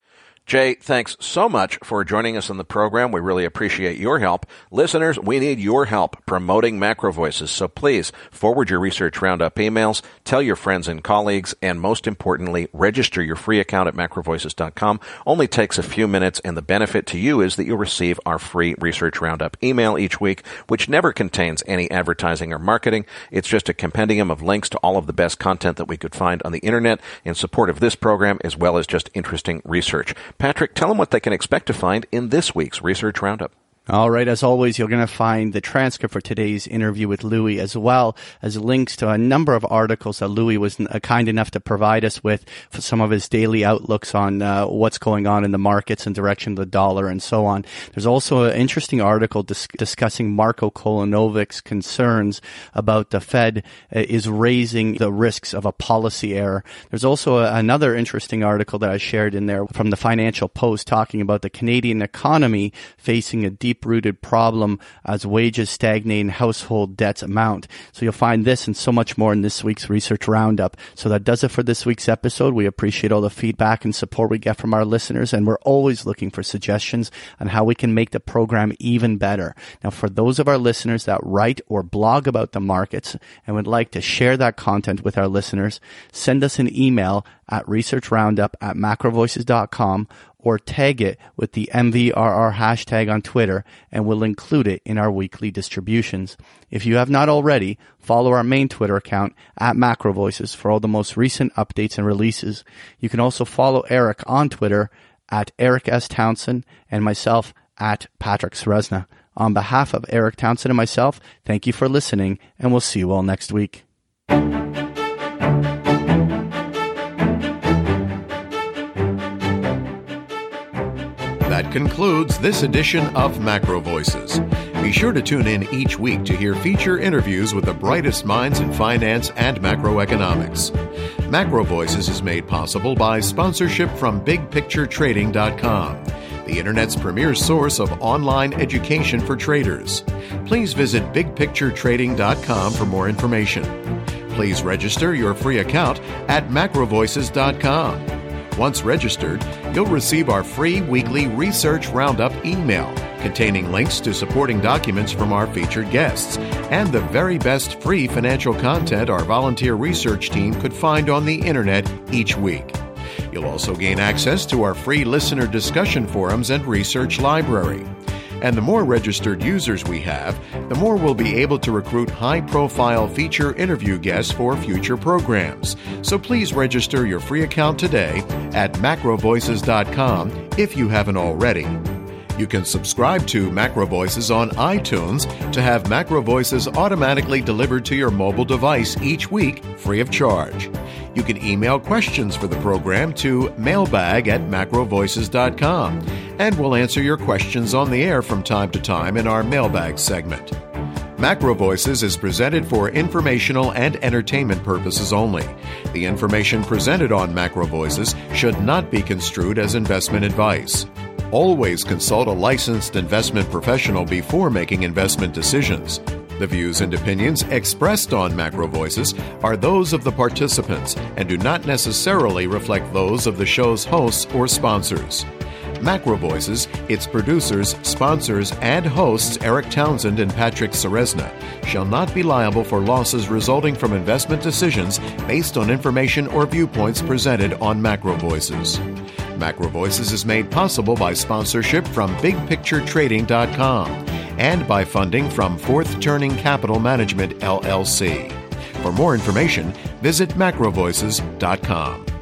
Jay, thanks so much for joining us on the program. We really appreciate your help. Listeners, we need your help promoting Macro Voices, so please forward your Research Roundup emails, tell your friends and colleagues, and most importantly, register your free account at macrovoices.com. Only takes a few minutes, and the benefit to you is that you'll receive our free Research Roundup email each week, which never contains any advertising or marketing. It's just a compendium of links to all of the best content that we could find on the internet in support of this program, as well as just interesting research. Patrick, tell them what they can expect to find in this week's Research Roundup. All right. As always, you're going to find the transcript for today's interview with Louis, as well as links to a number of articles that Louis was kind enough to provide us with for some of his daily outlooks on what's going on in the markets and direction of the dollar and so on. There's also an interesting article discussing Marko Kolonovic's concerns about the Fed is raising the risks of a policy error. There's also another interesting article that I shared in there from the Financial Post talking about the Canadian economy facing a deep-rooted problem as wages stagnate and household debts mount. So you'll find this and so much more in this week's Research Roundup. So that does it for this week's episode. We appreciate all the feedback and support we get from our listeners, and we're always looking for suggestions on how we can make the program even better. Now, for those of our listeners that write or blog about the markets and would like to share that content with our listeners, send us an email at researchroundup@macrovoices.com or tag it with the MVRR hashtag on Twitter, and we'll include it in our weekly distributions. If you have not already, follow our main Twitter account at MacroVoices for all the most recent updates and releases. You can also follow Eric on Twitter at Eric S. Townsend and myself at Patrick Srezna. On behalf of Eric Townsend and myself, thank you for listening, and we'll see you all next week. That concludes this edition of Macro Voices. Be sure to tune in each week to hear feature interviews with the brightest minds in finance and macroeconomics. Macro Voices is made possible by sponsorship from BigPictureTrading.com, the Internet's premier source of online education for traders. Please visit BigPictureTrading.com for more information. Please register your free account at macrovoices.com. Once registered, you'll receive our free weekly Research Roundup email containing links to supporting documents from our featured guests and the very best free financial content our volunteer research team could find on the internet each week. You'll also gain access to our free listener discussion forums and research library. And the more registered users we have, the more we'll be able to recruit high-profile feature interview guests for future programs. So please register your free account today at macrovoices.com if you haven't already. You can subscribe to Macro Voices on iTunes to have Macro Voices automatically delivered to your mobile device each week free of charge. You can email questions for the program to mailbag@macrovoices.com, and we'll answer your questions on the air from time to time in our mailbag segment. Macro Voices is presented for informational and entertainment purposes only. The information presented on Macro Voices should not be construed as investment advice. Always consult a licensed investment professional before making investment decisions. The views and opinions expressed on Macro Voices are those of the participants and do not necessarily reflect those of the show's hosts or sponsors. Macro Voices, its producers, sponsors, and hosts Eric Townsend and Patrick Ceresna shall not be liable for losses resulting from investment decisions based on information or viewpoints presented on Macro Voices. Macro Voices is made possible by sponsorship from BigPictureTrading.com and by funding from Fourth Turning Capital Management, LLC. For more information, visit macrovoices.com.